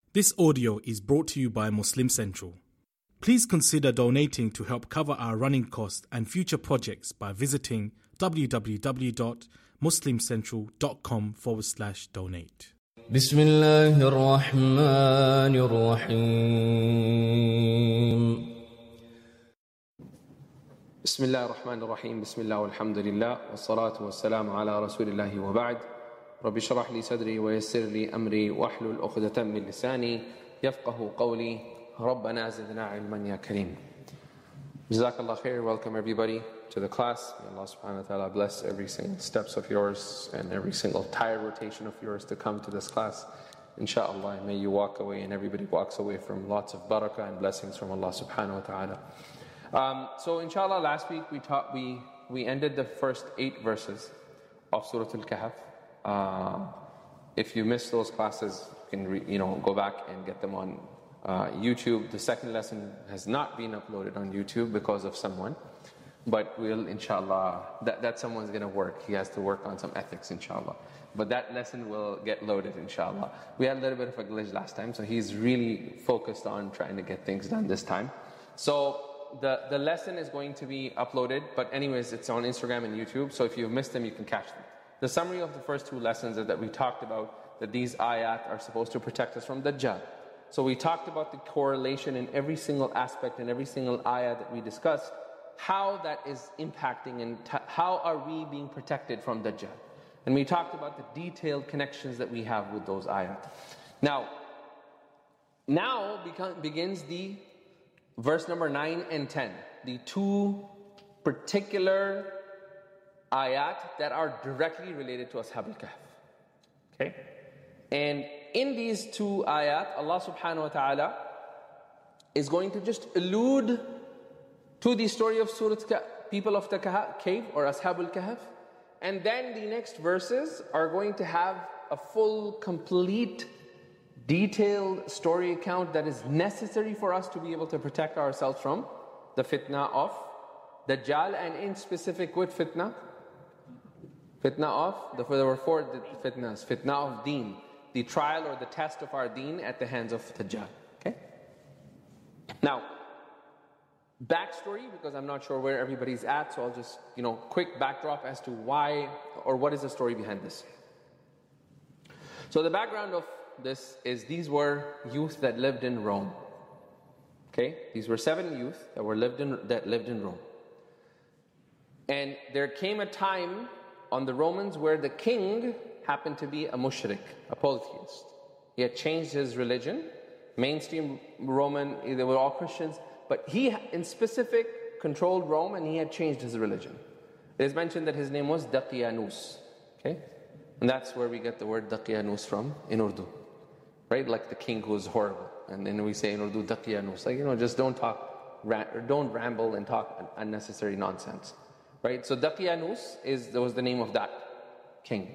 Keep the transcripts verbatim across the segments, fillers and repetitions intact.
This audio is brought to you by Muslim Central. Please consider donating to help cover our running costs and future projects by visiting www.muslimcentral.com forward slash donate. بسم الله الرحمن الرحيم بسم الله الرحمن الرحيم بسم الله والحمد لله والصلاة والسلام على رسول الله وبعد رب اشرح لي صدري ويسر لي أمري واحلل عقدة من لساني يفقه قولي ربنا زدنا علما يا كريم. Jazakallah khair. Welcome everybody to the class. May Allah subhanahu wa ta'ala bless every single steps of yours and every single tire rotation of yours to come to this class. Inshallah, may you walk away and everybody walks away from lots of barakah and blessings from Allah subhanahu wa ta'ala. Um, so inshallah, last week we taught we we ended the first eight verses of Surah Al-Kahf. Uh, if you missed those classes, you can re, you know go back and get them on uh, YouTube. The second lesson has not been uploaded on YouTube because of someone, but we'll inshallah that that someone's gonna work. He has to work on some ethics inshallah. But that lesson will get loaded inshallah. We had a little bit of a glitch last time, so he's really focused on trying to get things done this time. So the the lesson is going to be uploaded, but anyways, it's on Instagram and YouTube. So if you've missed them, you can catch them. The summary of the first two lessons is that we talked about that these ayat are supposed to protect us from Dajjal. So we talked about the correlation in every single aspect and every single ayah that we discussed, how that is impacting and t- how are we being protected from Dajjal. And we talked about the detailed connections that we have with those ayat. Now, now beca- begins the verse number nine and ten, the two particular ayat that are directly related to Ashab al-Kahf. Okay? And in these two ayat, Allah subhanahu wa ta'ala is going to just allude to the story of Surah people of the cave or Ashab al-Kahf. And then the next verses are going to have a full, complete, detailed story account that is necessary for us to be able to protect ourselves from the fitna of Dajjal, and in specific with fitna. Fitna of, there were four fitnas. Fitna of deen, the trial or the test of our deen at the hands of Dajjal. Okay? Now, backstory, because I'm not sure where everybody's at, so I'll just, you know, quick backdrop as to why or what is the story behind this. So the background of this is these were youth that lived in Rome. Okay? These were seven youth that were lived in that lived in Rome. And there came a time on the Romans where the king happened to be a mushrik, a polytheist. He had changed his religion. Mainstream Roman, they were all Christians, but he in specific controlled Rome and he had changed his religion. It is mentioned that his name was Daqiyanus. Okay? And that's where we get the word Daqiyanus from in Urdu. Right? Like the king who is horrible. And then we say in Urdu Daqiyanus. Like, you know, just don't talk, or don't ramble and talk unnecessary nonsense. Right? So Daqiyanus is that was the name of that king.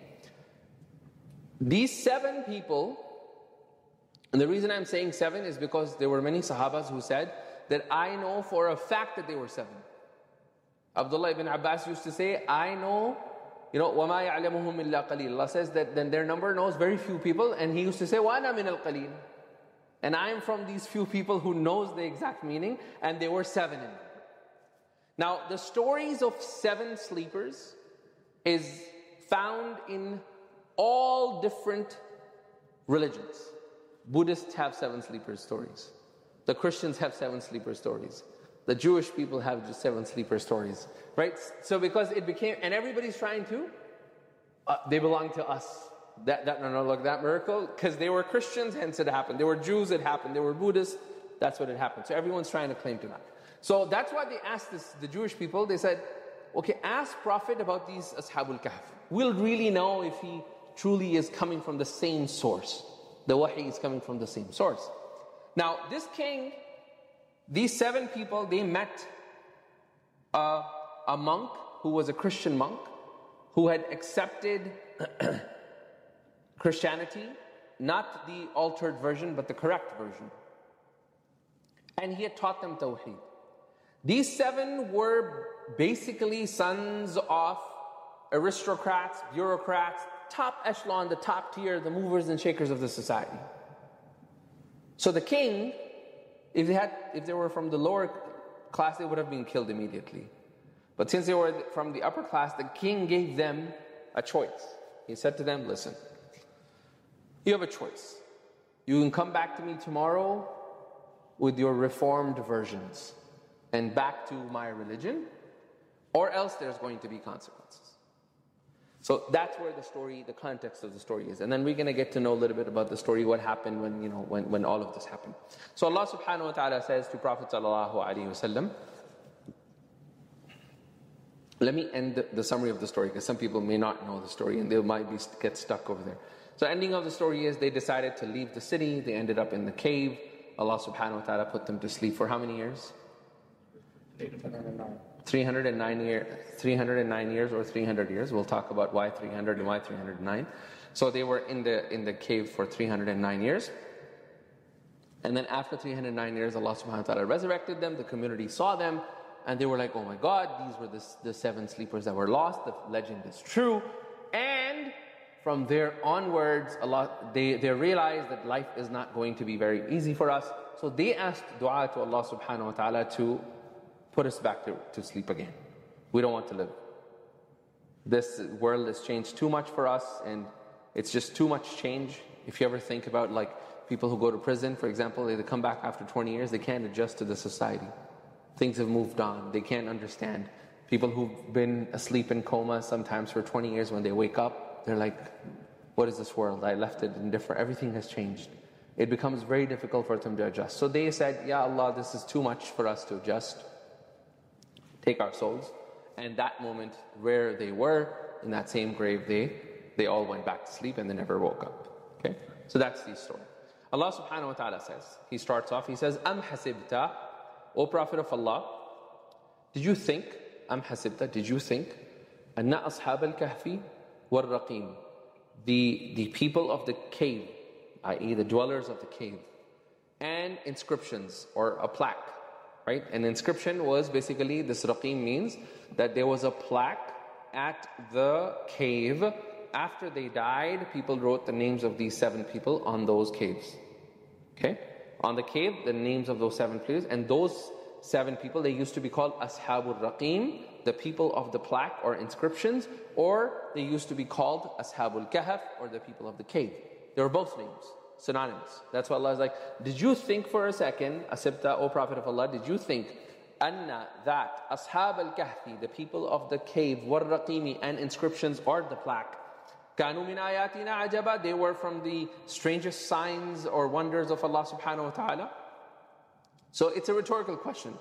These seven people, and the reason I'm saying seven is because there were many Sahabas who said that I know for a fact that they were seven. Abdullah ibn Abbas used to say, I know, you know, وَمَا يَعْلَمُهُمْ إِلَّا قَلِيلٌ. Allah says that then their number knows very few people, and he used to say, وَأَنَا مِنَ الْقَلِيلِ. And I am from these few people who knows the exact meaning, and there were seven in them. Now, the stories of seven sleepers is found in all different religions. Buddhists have seven sleeper stories. The Christians have seven sleeper stories. The Jewish people have just seven sleeper stories. Right? So because it became, and everybody's trying to, uh, they belong to us. That, that, no, no, look, that miracle, because they were Christians, hence it happened. They were Jews, it happened. They were Buddhists, that's what it happened. So everyone's trying to claim to that. So that's why they asked this, the Jewish people, they said, okay, ask Prophet about these Ashabul Kahf. We'll really know if he truly is coming from the same source. The wahi is coming from the same source. Now, this king, these seven people, they met a, a monk who was a Christian monk who had accepted Christianity, not the altered version, but the correct version. And he had taught them Tawheed. These seven were basically sons of aristocrats, bureaucrats, top echelon, the top tier, the movers and shakers of the society. So the king, if they had, if they were from the lower class, they would have been killed immediately. But since they were from the upper class, the king gave them a choice. He said to them, listen, you have a choice. You can come back to me tomorrow with your reformed versions and back to my religion, or else there's going to be consequences. So that's where the story, the context of the story is. And then we're going to get to know a little bit about the story, what happened when, you know, when, when all of this happened. So Allah subhanahu wa ta'ala says to Prophet sallallahu alaihi wasallam, let me end the, the summary of the story, because some people may not know the story and they might be get stuck over there. So ending of the story is they decided to leave the city. They ended up in the cave. Allah subhanahu wa ta'ala put them to sleep for how many years? three hundred nine years, three hundred nine years or three hundred years. We'll talk about why three hundred and why three hundred nine. So they were in the in the cave for three hundred nine years. And then after three hundred nine years, Allah subhanahu wa ta'ala resurrected them. The community saw them and they were like, oh my God, these were the, the seven sleepers that were lost. The legend is true. And from there onwards, Allah, they, they realized that life is not going to be very easy for us. So they asked dua to Allah subhanahu wa ta'ala to put us back to, to sleep again. We don't want to live. This world has changed too much for us, and it's just too much change. If you ever think about like people who go to prison, for example, they come back after twenty years, they can't adjust to the society. Things have moved on. They can't understand. People who've been asleep in coma sometimes for twenty years, when they wake up, they're like, what is this world? I left it indifferent. Everything has changed. It becomes very difficult for them to adjust. So they said, Ya Allah, this is too much for us to adjust. Take our souls. And that moment where they were, in that same grave, they, they all went back to sleep and they never woke up. Okay? So that's the story. Allah subhanahu wa ta'ala says, He starts off, He says, Am hasibta, O Prophet of Allah, did you think, Am hasibta, did you think, Anna ashab al-kahfi wal-raqim, the, the people of the cave, that is the dwellers of the cave, and inscriptions or a plaque, right? An inscription was basically, this raqim means that there was a plaque at the cave. After they died, people wrote the names of these seven people on those caves. Okay? On the cave, the names of those seven people, and those seven people, they used to be called Ashabul Raqim, the people of the plaque or inscriptions, or they used to be called Ashabul Kahf, or the people of the cave. They were both names, synonymous. That's why Allah is like, did you think for a second, Asibta, O Prophet of Allah, did you think, Anna, that, Ashab al-Kahfi, the people of the cave, war-raqimi, and inscriptions, or the plaque, Kanu min ayatina ajaba, they were from the strangest signs or wonders of Allah subhanahu wa ta'ala? So it's a rhetorical question.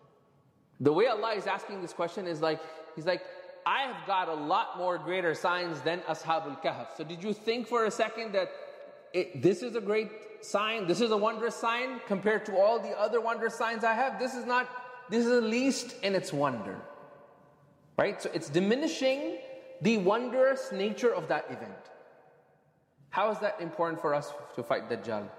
The way Allah is asking this question is like, He's like, I have got a lot more greater signs than Ashabul Kahf. So did you think for a second that it, this is a great sign, this is a wondrous sign compared to all the other wondrous signs I have? This is not, this is the least in its wonder. Right? So it's diminishing the wondrous nature of that event. How is that important for us to fight Dajjal?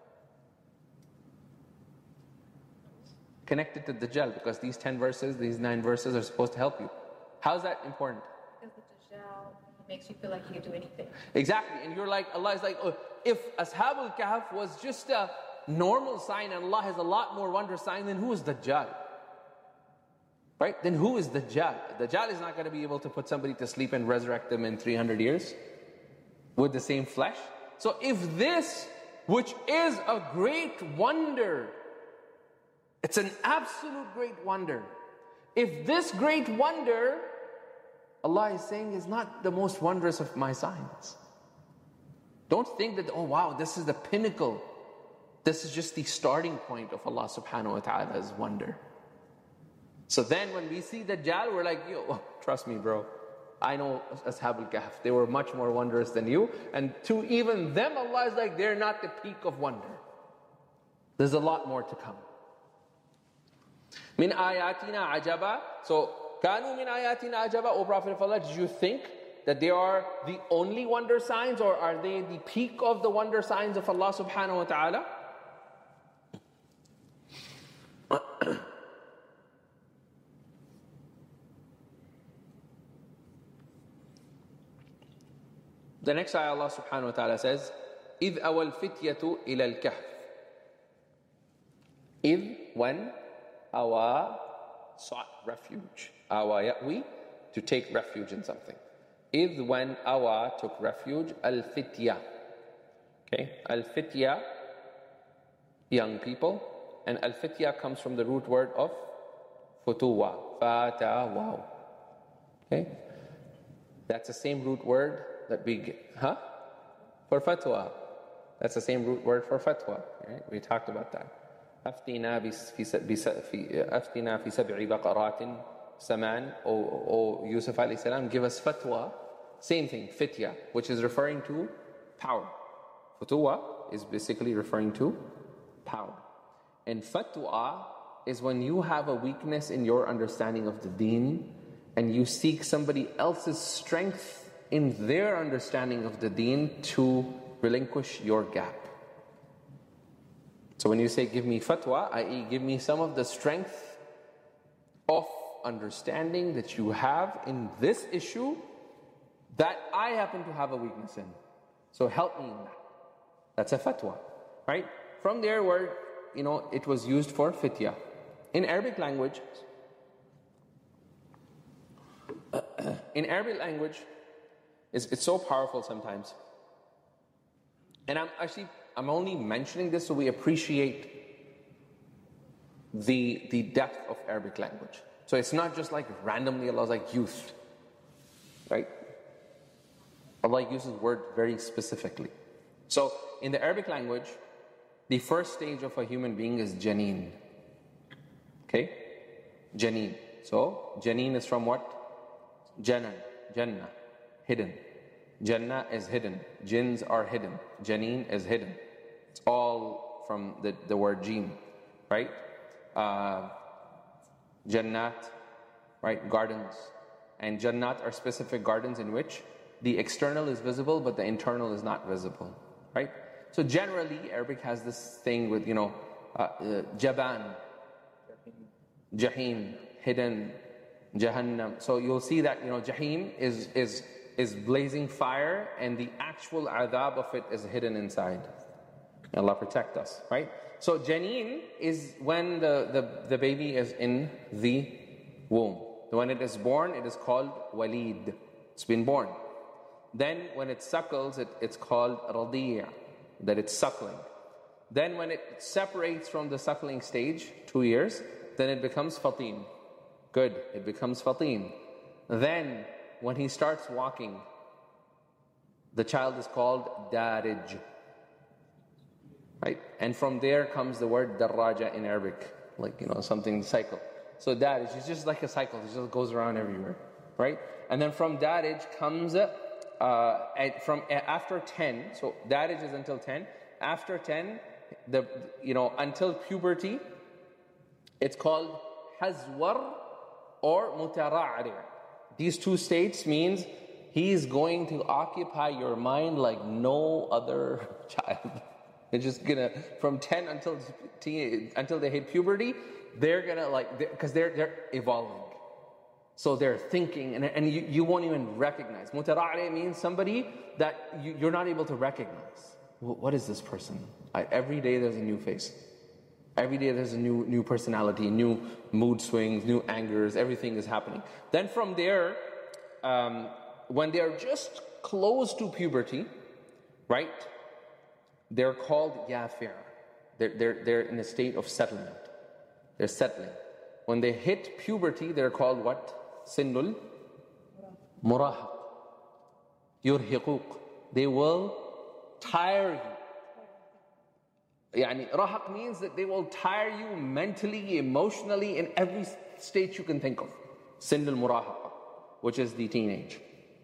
Connected to Dajjal, because these ten verses, these nine verses are supposed to help you. How is that important? Because the Dajjal makes you feel like you can do anything. Exactly, and you're like, Allah is like, oh, if Ashabul Kahf was just a normal sign and Allah has a lot more wondrous sign, then who is Dajjal? Right? Then who is Dajjal? Dajjal is not going to be able to put somebody to sleep and resurrect them in three hundred years with the same flesh. So if this, which is a great wonder, it's an absolute great wonder. If this great wonder, Allah is saying, is not the most wondrous of my signs. Don't think that, oh wow, this is the pinnacle. This is just the starting point of Allah subhanahu wa ta'ala's wonder. So then when we see Dajjal, we're like, yo, trust me bro, I know Ashabul Kahf, they were much more wondrous than you. And to even them, Allah is like, they're not the peak of wonder. There's a lot more to come. Min ayatina ajaba. So, kanu min ayatina ajaba, O Prophet of Allah, did you think that they are the only wonder signs, or are they the peak of the wonder signs of Allah subhanahu wa ta'ala? The next ayah Allah subhanahu wa ta'ala says, إِذْ أَوَى الْفِتْيَةُ إِلَى الْكَهْفِ إذ, when, awa, sought refuge. Awa ya'wi, to take refuge in something. إذ, when, awa, took refuge. Al-fitya. Okay, al-fitya, young people. And al-fitya comes from the root word of futuwa. Fata, wow. Okay, that's the same root word that we get, huh? For fatwa. That's the same root word for fatwa. Right? We talked about that. أفتنا في أفتنا في سبع بقرات سمان. O, o Yusuf alayhi salam, give us fatwa. Same thing, fitya, which is referring to power. Fatwa is basically referring to power. And fatwa is when you have a weakness in your understanding of the deen and you seek somebody else's strength in their understanding of the deen to relinquish your gap. So when you say give me fatwa, that is give me some of the strength of understanding that you have in this issue that I happen to have a weakness in. So help me in that. That's a fatwa, right? From there where, you know, it was used for fitya. In Arabic language, in Arabic language, it's, it's so powerful sometimes. And I'm actually, I'm only mentioning this so we appreciate the, the depth of Arabic language. So it's not just like randomly Allah's like youth, right? Allah uses word very specifically. So in the Arabic language, the first stage of a human being is janeen. Okay? Janeen. So janeen is from what? Jannah, Jannah, hidden. Jannah is hidden. Jinns are hidden. Janeen is hidden. It's all from the, the word jinn, right? Uh, Jannat, right? Gardens. And Jannat are specific gardens in which the external is visible but the internal is not visible, right? So generally, Arabic has this thing with, you know, uh, uh, Jaban, Jahim, hidden, Jahannam. So you'll see that, you know, Jahim is, is, is blazing fire and the actual adhab of it is hidden inside. Allah protect us, right? So Janeen is when the, the, the baby is in the womb. When it is born, it is called Walid. It's been born. Then when it suckles, it, it's called Radiya, that it's suckling. Then when it separates from the suckling stage, two years, then it becomes Fatin. Good, it becomes Fatin. Then when he starts walking, the child is called Darij. Right? And from there comes the word Darraja in Arabic, like, you know, something cycle. So Darij is just like a cycle, it just goes around everywhere. Right? And then from Darij comes uh, at, from after ten, so Darij is until ten. After ten, the you know, until puberty, it's called Hazwar or Mutara'ri. These two states means he's going to occupy your mind like no other child. They're just gonna, from ten until teen, until they hit puberty, they're gonna like, because they're, they're evolving. So they're thinking, and, and you, you won't even recognize. Mutara'ri means somebody that you, you're not able to recognize. What is this person? I, every day there's a new face. Every day there's a new new personality, new mood swings, new angers, everything is happening. Then from there, um, when they're just close to puberty, right, they're called yafir. They're, they're, they're in a state of settlement. They're settling. When they hit puberty, they're called what? Sinnul murahaq. Yurhiquq. They will tire you. Yani, rahaq means that they will tire you mentally, emotionally, in every state you can think of. Sinnul murahaqa, which is the teenage.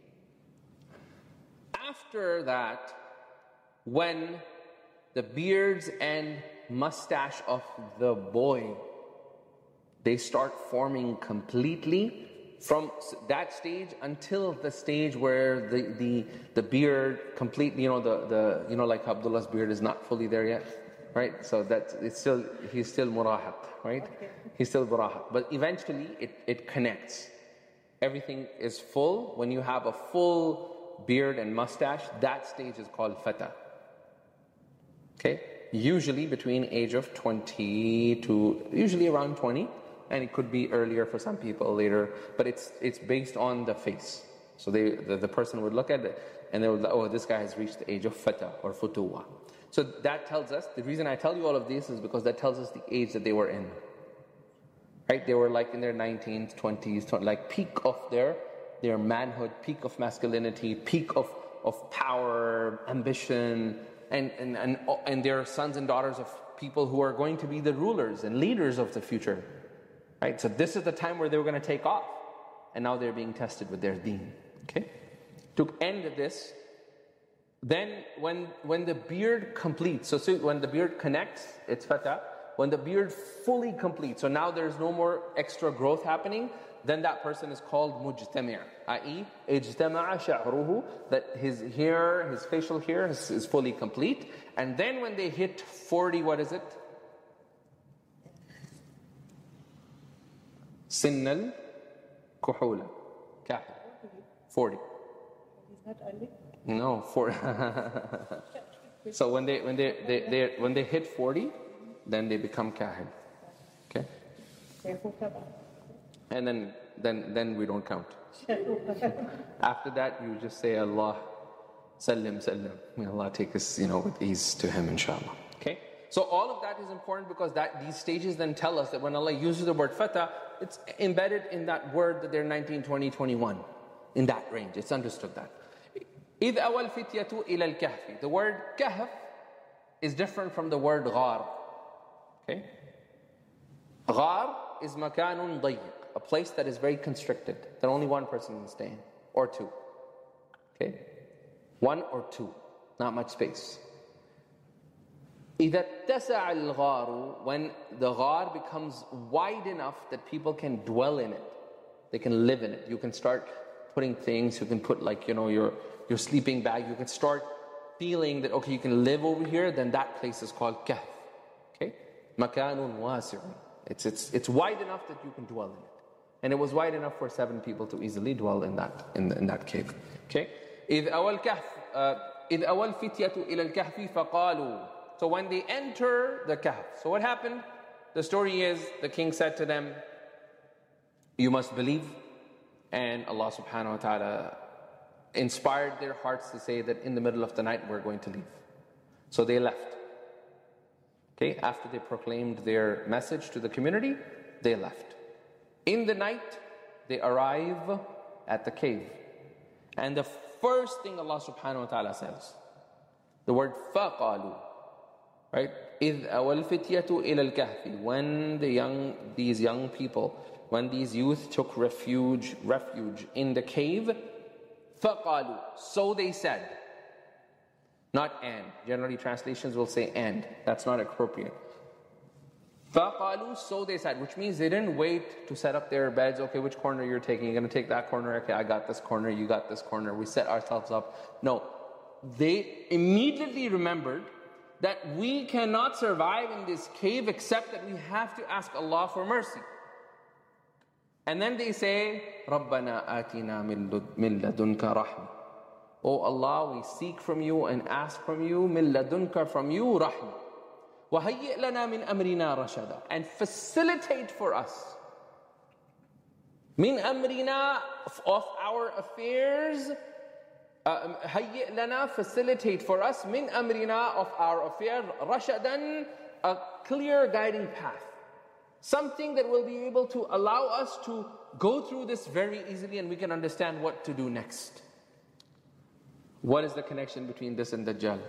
After that, when the beards and mustache of the boy, they start forming completely, from that stage until the stage where the, the, the beard completely, you know, the, the, you know, like Abdullah's beard is not fully there yet, right? So that's, it's still, he's still murahaq, right? He's still murahaq. But eventually it, it connects. Everything is full. When you have a full beard and mustache, that stage is called fata. Okay? Usually between age of twenty to usually around twenty, and it could be earlier for some people, later, but it's it's based on the face. So they, the, the person would look at it and they would like, oh, this guy has reached the age of fata or futuwa. So that tells us, the reason I tell you all of this is because that tells us the age that they were in. Right? They were like in their nineteens, twenties, like peak of their, their manhood, peak of masculinity, peak of, of power, ambition, and, and, and, and they're sons and daughters of people who are going to be the rulers and leaders of the future. Right? So this is the time where they were going to take off. And now they're being tested with their deen. Okay? To end this, then when when the beard completes, so, so when the beard connects, it's fata. When the beard fully completes, so now there's no more extra growth happening, then that person is called mujtami', that is, ijtama'a sha'ruhu, that his hair, his facial hair is, is fully complete. And then when they hit forty, what is it? Sinnal kuhula. Kahil. forty. Is that early? No, forty. So when they when they, they, they when they hit forty, then they become kahil. Okay? And then then then we don't count. After that you just say Allah sallim sallim. May Allah take us, you know, with ease to him, inshallah. Okay? So all of that is important because that these stages then tell us that when Allah uses the word fata, it's embedded in that word that they're nineteen, twenty, twenty-one. In that range, it's understood that. إِذْ أَوَى الْفِتْيَةُ إِلَى الْكَهْفِ. The word kahf is different from the word ghar. Okay? Ghar is makanun dayiq, a place that is very constricted, that only one person can stay in, or two. Okay? One or two, not much space. إِذَا اتَّسَعَ الْغَارُ. When the ghar becomes wide enough that people can dwell in it, they can live in it. You can start putting things, you can put like, you know, your, your sleeping bag, you can start feeling that, okay, you can live over here, then that place is called kahf. Okay? Makanun wasi'un. It's, it's, it's wide enough that you can dwell in it. And it was wide enough for seven people to easily dwell in that, in, in that cave. Okay? إِذْ أَوَى الْكَهْفِ إِذْ أَوَى الْفِتْيَةُ إِلَى الْكَهْفِ فَقَالُوا. So when they enter the kahf, so what happened? The story is, the king said to them, you must believe. And Allah subhanahu wa ta'ala inspired their hearts to say that in the middle of the night we're going to leave. So they left. Okay, after they proclaimed their message to the community, they left. In the night, they arrive at the cave. And the first thing Allah subhanahu wa ta'ala says, the word فَقَالُوا, right? إِذْ أَوَى الْفِتْيَةُ إِلَى الْكَهْفِ. When the young, these young people, when these youth took refuge, refuge in the cave, فَقَالُوا. So they said. Not and. Generally translations will say and. That's not appropriate. فَقَالُوا. So they said. Which means they didn't wait to set up their beds. Okay, which corner you're taking? You're going to take that corner. Okay, I got this corner. You got this corner. We set ourselves up. No. They immediately remembered that we cannot survive in this cave except that we have to ask Allah for mercy. And then they say, رَبَّنَا آتِنَا مِن لَدُنْكَ رَحْمَةً. Oh Allah, we seek from you and ask from you, مِن لَدُنْكَ, from you, رَحْمَةً. وَهَيِّئْ لَنَا مِنْ أَمْرِنَا رَشَدًا. And facilitate for us. مِنْ أَمْرِنَا, of our affairs. هَيِّئْ لَنَا, facilitate for us. مِنْ أَمْرِنَا, of our affairs. رَشَدًا, a clear guiding path. Something that will be able to allow us to go through this very easily and we can understand what to do next. What is the connection between this and Dajjal?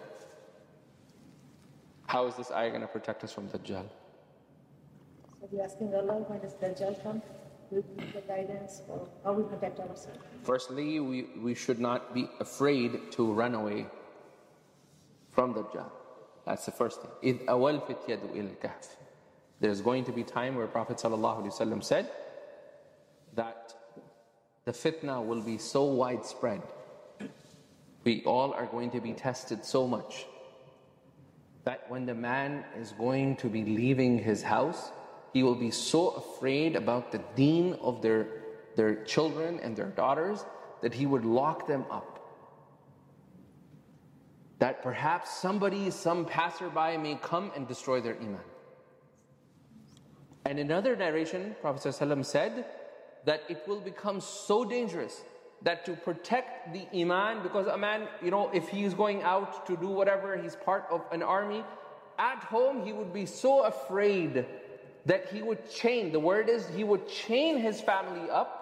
How is this ayah going to protect us from Dajjal? So we're asking Allah, when does Dajjal come? With the guidance, or how we protect ourselves? Firstly, we, we should not be afraid to run away from Dajjal. That's the first thing. إِذْ أَوَى الْفِتْيَةُ إِلَى الْكَهْفِ. There's going to be time where Prophet ﷺ said that the fitna will be so widespread. We all are going to be tested so much that when the man is going to be leaving his house, he will be so afraid about the deen of their, their children and their daughters that he would lock them up. that perhaps somebody, some passerby may come and destroy their iman. And in another narration, Prophet ﷺ said that it will become so dangerous that to protect the iman, because a man, you know, if he is going out to do whatever, he's part of an army, at home he would be so afraid that he would chain, the word is he would chain his family up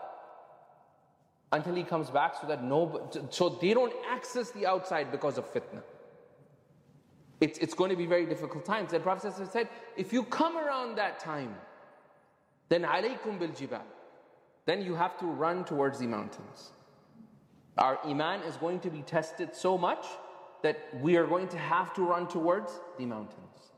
until he comes back, so that no, so they don't access the outside because of fitna. It's, it's going to be very difficult times. And Prophet said, if you come around that time, then alaykum bil jibal, then you have to run towards the mountains. Our iman is going to be tested so much that we are going to have to run towards the mountains.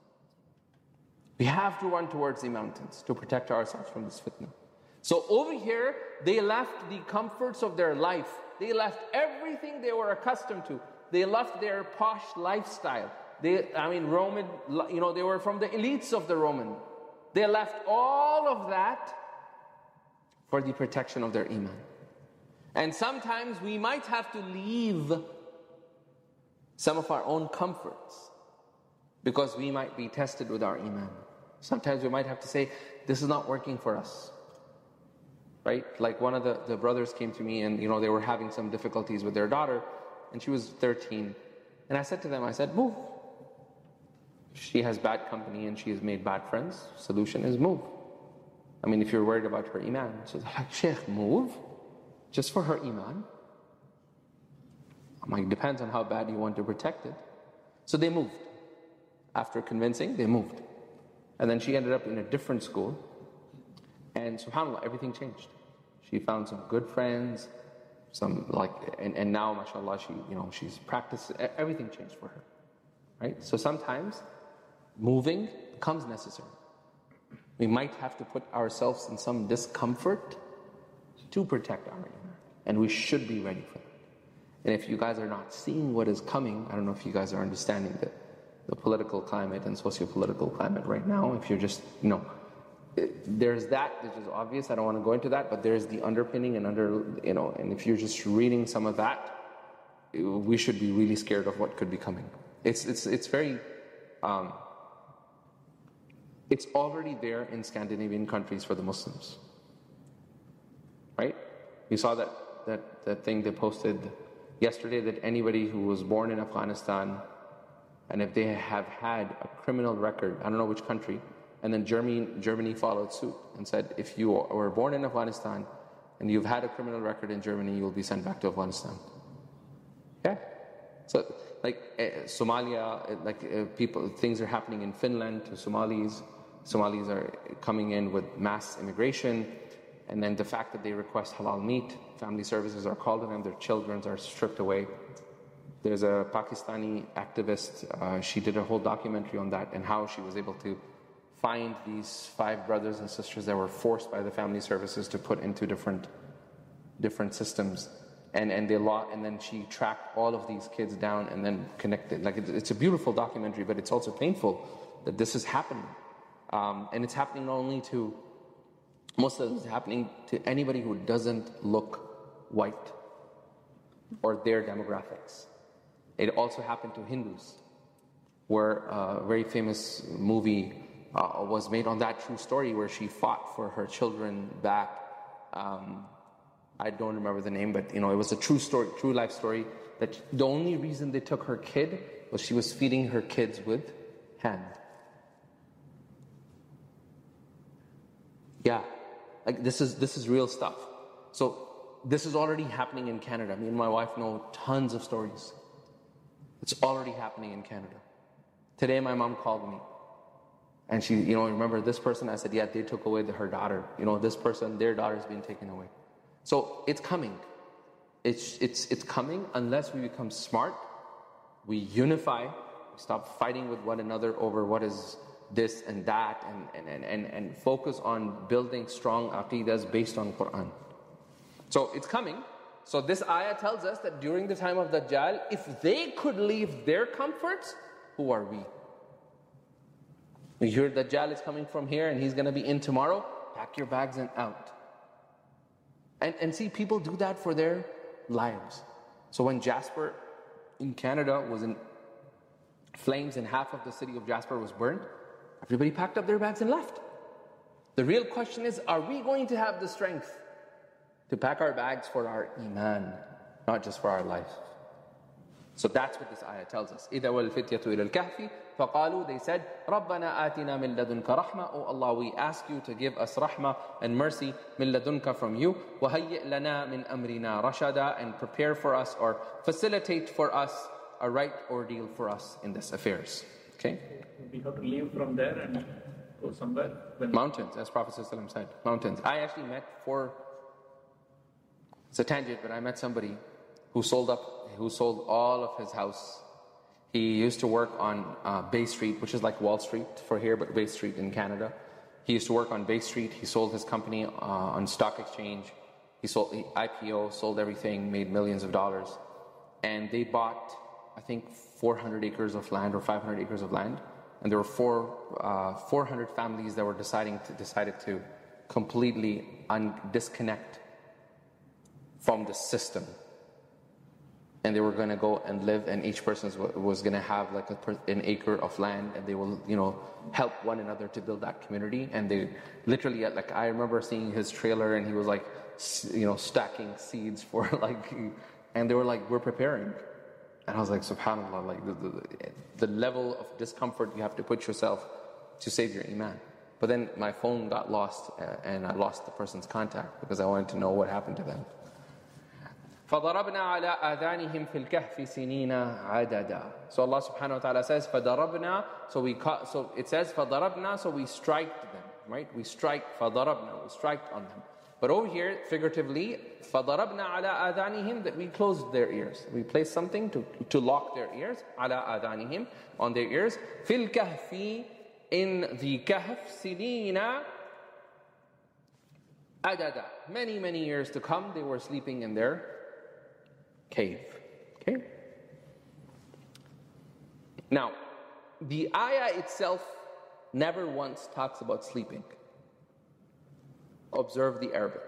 We have to run towards the mountains to protect ourselves from this fitna. So over here, they left the comforts of their life. They left everything they were accustomed to. They left their posh lifestyle. They, I mean, Roman, you know, they were from the elites of the Roman. They left all of that for the protection of their iman. And sometimes we might have to leave some of our own comforts because we might be tested with our iman. Sometimes we might have to say, this is not working for us. Right? Like one of the, the brothers came to me and, you know, they were having some difficulties with their daughter and she was thirteen. And I said to them, I said, move. She has bad company and she has made bad friends. Solution is move. I mean, if you're worried about her iman. So they're like, Sheikh, move? Just for her iman? I'm like, depends on how bad you want to protect it. So they moved. After convincing, they moved. And then she ended up in a different school. And subhanAllah, everything changed. She found some good friends, some like, and, and now, mashallah, she, you know, she's practiced, everything changed for her. Right? So sometimes moving becomes necessary. We might have to put ourselves in some discomfort to protect our iman. And we should be ready for that. And if you guys are not seeing what is coming, I don't know if you guys are understanding the, the political climate and socio-political climate right now. If you're just, you know, there's that which is obvious. I don't want to go into that, but there's the underpinning and under, you know, and if you're just reading some of that, we should be really scared of what could be coming. It's it's it's very, um, it's already there in Scandinavian countries for the Muslims, right? We saw that that that thing they posted yesterday that anybody who was born in Afghanistan, and if they have had a criminal record, I don't know which country. And then Germany, Germany followed suit and said, if you were born in Afghanistan and you've had a criminal record in Germany, you will be sent back to Afghanistan. Yeah. So, like uh, Somalia, uh, like uh, people, things are happening in Finland to Somalis. Somalis are coming in with mass immigration. And then the fact that they request halal meat, family services are called on them, their children are stripped away. There's a Pakistani activist, uh, she did a whole documentary on that and how she was able to find these five brothers and sisters that were forced by the family services to put into different different systems, and and they law, and then she tracked all of these kids down and then connected. Like it, it's a beautiful documentary, but it's also painful that this is happening, um, and it's happening not only to Muslims, it's happening to anybody who doesn't look white or their demographics. It also happened to Hindus, where a very famous movie Uh, was made on that true story where she fought for her children back. Um, I don't remember the name, but you know, it was a true story, true life story. That the only reason they took her kid was she was feeding her kids with hand. Yeah, like this is this is real stuff. So this is already happening in Canada. Me and my wife know tons of stories. It's already happening in Canada. Today, my mom called me. And she, you know, remember this person? I said, yeah, they took away the, her daughter. You know, this person, their daughter's being taken away. So it's coming. It's, it's, it's coming unless we become smart, we unify, we stop fighting with one another over what is this and that, and, and, and, and focus on building strong aqidas based on Quran. So it's coming. So this ayah tells us that during the time of Dajjal, if they could leave their comforts, who are we? You hear Dajjal is coming from here and he's going to be in tomorrow, pack your bags and out. And, and see, people do that for their lives. So when Jasper in Canada was in flames and half of the city of Jasper was burned, everybody packed up their bags and left. The real question is, are we going to have the strength to pack our bags for our iman, not just for our life? So that's what this ayah tells us. إِذَا وَالْفِتْيَةُ إِلَى الْكَهْفِ فَقَالُوا, they said, رَبَّنَا آتِنَا مِن لَدُنْكَ رَحْمَةً, O Allah, we ask you to give us rahmah and mercy, مِن لَدُنْكَ, from you, وَهَيِّئْ لَنَا مِنْ أَمْرِنَا رَشَدًا, and prepare for us or facilitate for us a right ordeal for us in this affairs. Okay? We have to leave from there and go somewhere. When Mountains, as Prophet ﷺ said, mountains. I actually met four, it's a tangent, but I met somebody who sold up, who sold all of his house. He used to work on uh, Bay Street, which is like Wall Street for here, but Bay Street in Canada. He used to work on Bay Street. He sold his company uh, on stock exchange. He sold he I P O, sold everything, made millions of dollars. And they bought, I think, four hundred acres of land or five hundred acres of land. And there were four, uh, four hundred families that were deciding to, decided to completely un disconnect from the system. And they were going to go and live, and each person was going to have like a per an acre of land, and they will, you know, help one another to build that community. And they literally, like, I remember seeing his trailer, and he was like, you know, stacking seeds for like, and they were like, we're preparing. And I was like, subhanAllah, like the, the, the level of discomfort you have to put yourself to save your iman. But then my phone got lost, uh, and I lost the person's contact because I wanted to know what happened to them. فَضَرَبْنَا عَلَىٰ آذَانِهِمْ فِي الْكَهْفِ سِنِينَ عَدَدًا. So Allah subhanahu wa ta'ala says, فَضَرَبْنَا, so we caught, so it says فَضَرَبْنَا, so we strike them, right? We strike, فَضَرَبْنَا, we strike on them. But over here, figuratively, فَضَرَبْنَا عَلَىٰ آذَانِهِمْ, that we closed their ears. We placed something to, to lock their ears, عَلَىٰ آذَانِهِمْ, on their ears. فِي الْكَهْفِ, in the kahf, سِنِينَ عَدَدًا. Many, many years to come, they were sleeping in their cave. Okay? Now, the ayah itself never once talks about sleeping. Observe the Arabic.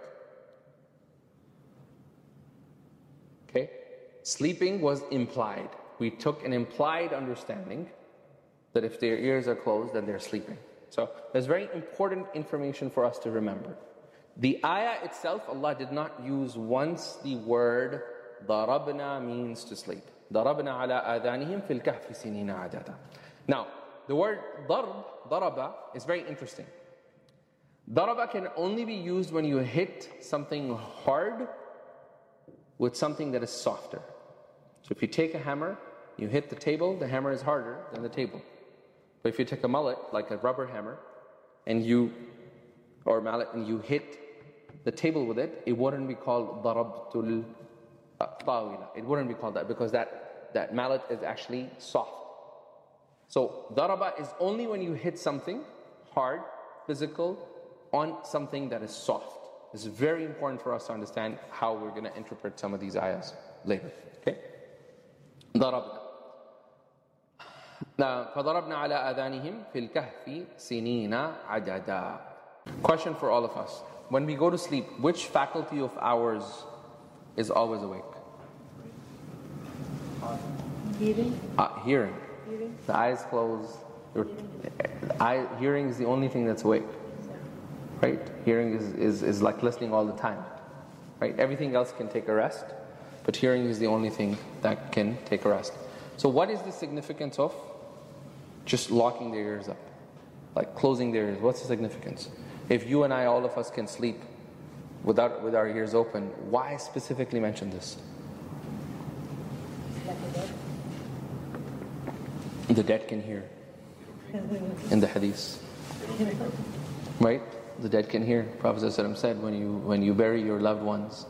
Okay? Sleeping was implied. We took an implied understanding that if their ears are closed, then they're sleeping. So, there's very important information for us to remember. The ayah itself, Allah did not use once the word ضَرَبْنَا means to sleep. ضَرَبْنَا عَلَىٰ آذَانِهِمْ فِي الْكَهْفِ سِنِينَ عَدَدًا. Now, the word ضَرْب, ضَرَبَ, is very interesting. ضَرَبَ can only be used when you hit something hard with something that is softer. So if you take a hammer, you hit the table, the hammer is harder than the table. But if you take a mallet, like a rubber hammer, and you, or mallet, and you hit the table with it, it wouldn't be called ضَرَبْتُ الطاولة. It wouldn't be called that because that, that mallet is actually soft. So daraba is only when you hit something hard, physical, on something that is soft. This is very important for us to understand how we're going to interpret some of these ayahs later. Okay? ضربنا. Now, فضربنا على آذانهم في الكهف سنين عددا. Question for all of us. When we go to sleep, which faculty of ours is always awake? Hearing. Uh, hearing. Hearing. The eyes closed. Your, eye, hearing is the only thing that's awake. Right? Hearing is, is, is like listening all the time. Right? Everything else can take a rest, but hearing is the only thing that can take a rest. So what is the significance of just locking their ears up? Like closing their ears. What's the significance? If you and I, all of us, can sleep without with our ears open, why specifically mention this? The dead can hear. In the hadith. Right? The dead can hear. Prophet ﷺ said, when you when you bury your loved ones,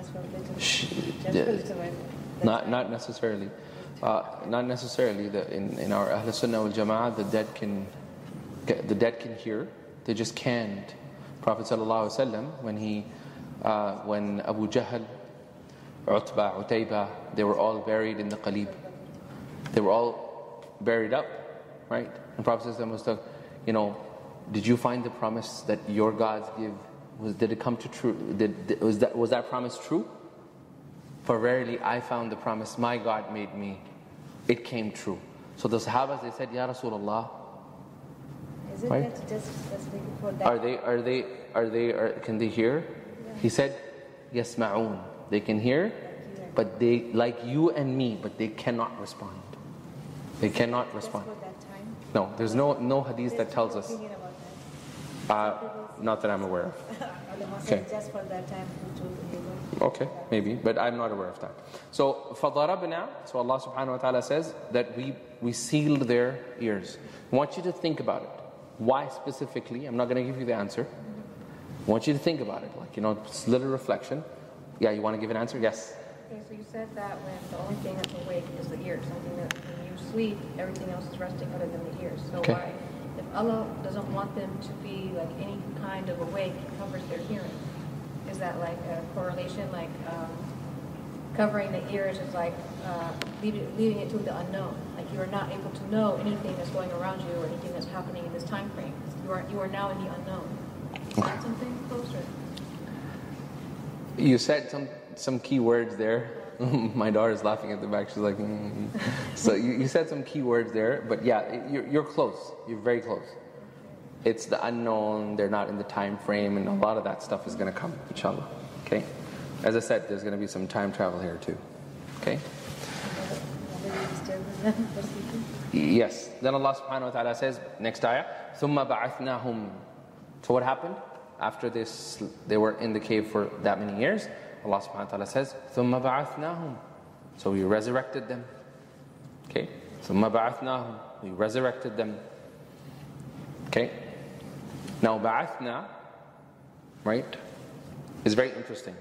not not necessarily. Uh, not necessarily. The, in, in our Ahl Sunnah wal Jama'ah, the dead can the dead can hear. They just can't. Prophet ﷺ, when he uh, when Abu Jahl, Utbah, Utaybah, they were all buried in the Qalib. They were all buried up, right? And Prophet ﷺ was talking, you know, did you find the promise that your gods give? Was did it come to true? Did, did was that was that promise true? For verily I found the promise my God made me. It came true. So the Sahabas, they said, Ya Rasulullah, Is it right? that just specifically for that? Are they, are they, are they, are, can they hear? Yeah. He said, Yasma'un. They can hear, but they, like you and me, but they cannot respond. They cannot Just respond. for that time? No, there's no, no hadith that tells us. Opinion about Uh, not that I'm aware of. that. Ulama Okay. said just for that time to be able. Okay, maybe, but I'm not aware of that. So, فَضَرَبْنَا, so Allah subhanahu wa ta'ala says that we, we sealed their ears. I want you to think about it. Why specifically? I'm not going to give you the answer. I want you to think about it, like, you know, it's a little reflection. Yeah, you want to give an answer? Yes. Okay, so you said that when the only thing that's awake is the ears, something that when you sleep, everything else is resting other than the ears. So Okay. why, if Allah doesn't want them to be like any kind of awake, He covers their hearing. Is that like a correlation, like um, covering the ears is like uh, leaving, leaving it to the unknown? Like you are not able to know anything that's going around you or anything that's happening in this time frame. You are you are now in the unknown. Is that something closer? You said some, some key words there. My daughter's laughing at the back. She's like, mm. So you, you said some key words there, but yeah, you're, you're close. You're very close. It's the unknown. They're not in the time frame, and a lot of that stuff is going to come, inshallah. Okay. As I said, there's going to be some time travel here too. Okay. Yes. Then Allah subhanahu wa ta'ala says, next ayah, ثُمَّ بَعَثْنَاهُمْ. So what happened? After this, they were in the cave for that many years. Allah subhanahu wa ta'ala says, ثُمَّ بَعَثْنَاهُمْ. So we resurrected them. Okay? ثُمَّ بَعَثْنَاهُمْ. We resurrected them. Okay? Now, ba'athna, right, is very interesting.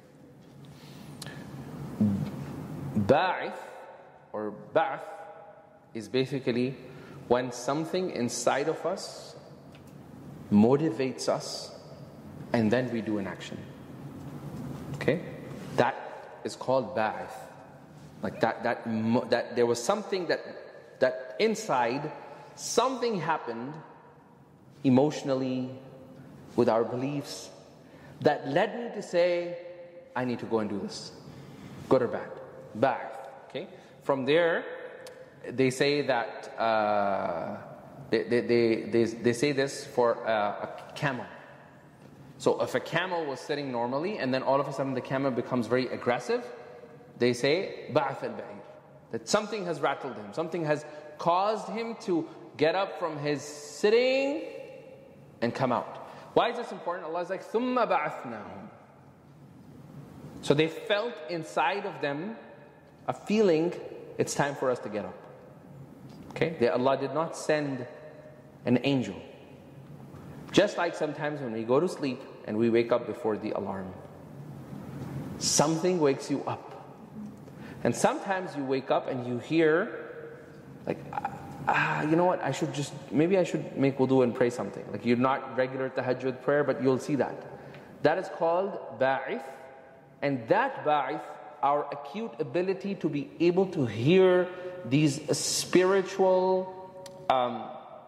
Ba'ith, or ba'ath, is basically when something inside of us motivates us and then we do an action. Okay? That is called ba'ith. Like that, that, that there was something that, that inside, something happened emotionally, with our beliefs, that led me to say, I need to go and do this. Good or bad? Ba'ith. Okay? From there, they say that, uh, they, they, they, they, they say this for uh, a camel. So if a camel was sitting normally and then all of a sudden the camel becomes very aggressive, they say, Ba'ath al-ba'ir. That something has rattled him, something has caused him to get up from his sitting and come out. Why is this important? Allah is like, ثُمَّ بَعَثْنَاهُمْ. So they felt inside of them a feeling, it's time for us to get up. Okay? They, Allah did not send an angel. Just like sometimes when we go to sleep and we wake up before the alarm. Something wakes you up. And sometimes you wake up and you hear, like, ah, you know what, I should just, maybe I should make wudu and pray something. Like you're not regular tahajjud prayer, but you'll see that. That is called ba'ith. And that ba'ith, our acute ability to be able to hear these spiritual um,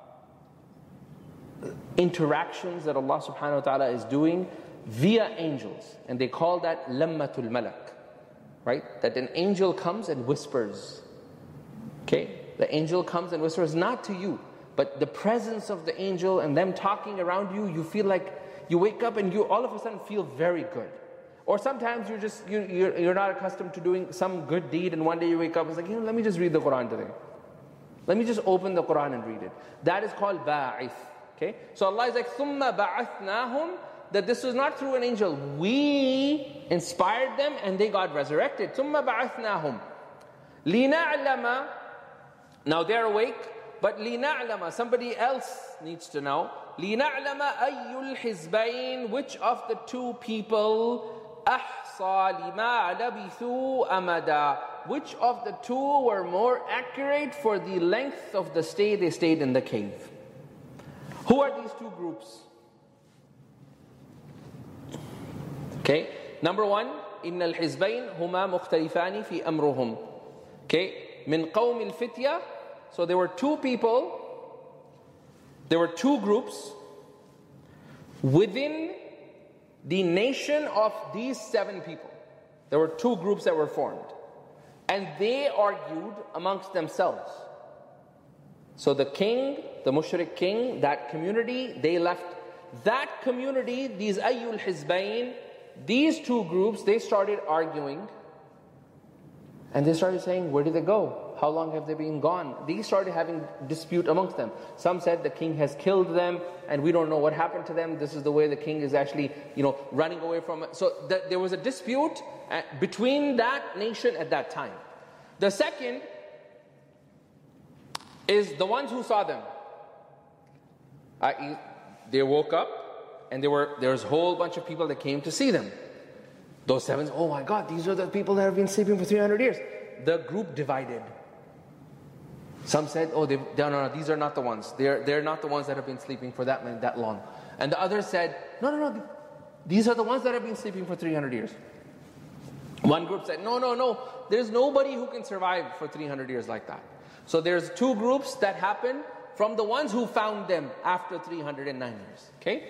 interactions that Allah subhanahu wa ta'ala is doing via angels. And they call that lammatul malak. Right? That an angel comes and whispers. Okay? The angel comes and whispers, not to you, but the presence of the angel and them talking around you, you feel like you wake up and you all of a sudden feel very good. Or sometimes you're just, you, you're, you're not accustomed to doing some good deed and one day you wake up and it's like, you know, let me just read the Quran today. Let me just open the Quran and read it. That is called ba'ith. Okay? So Allah is like, ثُمَّ بَعَثْنَاهُمْ. That this was not through an angel. We inspired them and they got resurrected. ثُمَّ بَعَثْنَاهُمْ لِنَعْلَمَ. Now they're awake, but لِنَعْلَمَ, somebody else needs to know. لِنَعْلَمَ أَيُّ الْحِزْبَيْنِ, which of the two people أَحْصَى لِمَا لَبِثُوا أَمَدًا, which of the two were more accurate for the length of the stay they stayed in the cave. Who are these two groups? Okay, number one, إِنَّ الْحِزْبَيْنِ هُمَا مُخْتَلِفَانِ فِي أَمْرُهُمْ. Okay, مِنْ قَوْمِ الْفِتْيَةِ. So there were two people, there were two groups within the nation of these seven people. There were two groups that were formed. And they argued amongst themselves. So the king, the mushrik king, that community, they left that community, these Ayyul Hizbayn, these two groups, they started arguing. And they started saying, where did they go? How long have they been gone? They started having dispute amongst them. Some said the king has killed them and we don't know what happened to them. This is the way the king is actually, you know, running away from it. So th there was a dispute between that nation at that time. The second is the ones who saw them. Uh, they woke up and there were there was a whole bunch of people that came to see them. Those seven, oh my God, these are the people that have been sleeping for three hundred years. The group divided. Some said, oh, they, no, no, no, these are not the ones. They're, they're not the ones that have been sleeping for that, that long. And the others said, no, no, no, these are the ones that have been sleeping for three hundred years. One group said, no, no, no, there's nobody who can survive for three hundred years like that. So there's two groups that happen from the ones who found them after three hundred nine years. Okay?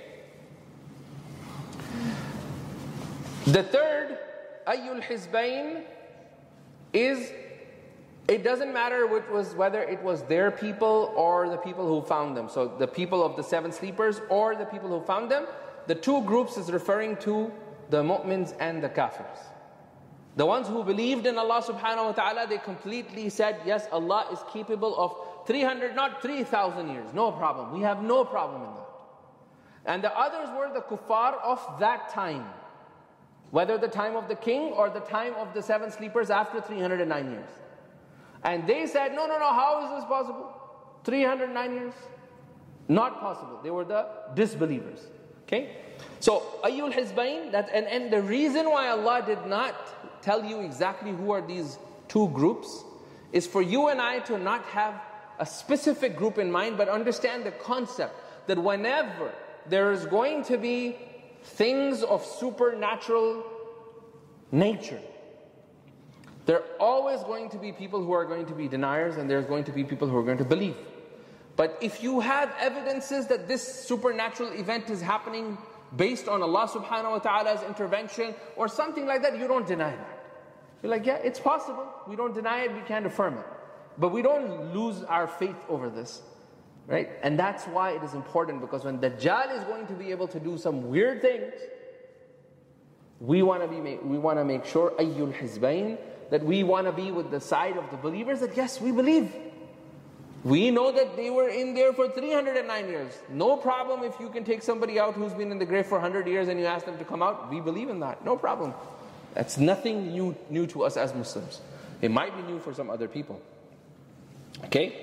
The third, Ayyul Hizbayn, is it doesn't matter which was, whether it was their people or the people who found them. So the people of the seven sleepers or the people who found them. The two groups is referring to the mu'mins and the kafirs. The ones who believed in Allah subhanahu wa ta'ala, they completely said, yes, Allah is capable of three hundred, not three thousand years. No problem. We have no problem in that. And the others were the kuffar of that time. Whether the time of the king or the time of the seven sleepers after three hundred nine years. And they said, no, no, no, how is this possible? three hundred nine years? Not possible. They were the disbelievers. Okay? So, Ayyul Hizbayn, that, and, and the reason why Allah did not tell you exactly who are these two groups is for you and I to not have a specific group in mind, but understand the concept that whenever there is going to be things of supernatural nature, there are always going to be people who are going to be deniers and there's going to be people who are going to believe. But if you have evidences that this supernatural event is happening based on Allah subhanahu wa ta'ala's intervention or something like that, you don't deny that. You're like, yeah, it's possible. We don't deny it, we can't affirm it. But we don't lose our faith over this. Right? And that's why it is important, because when Dajjal is going to be able to do some weird things, we want to be we want to make sure, Ayyul Hizbayn, that we want to be with the side of the believers that yes, we believe. We know that they were in there for three hundred nine years. No problem if you can take somebody out who's been in the grave for one hundred years and you ask them to come out. We believe in that. No problem. That's nothing new, new to us as Muslims. It might be new for some other people. Okay?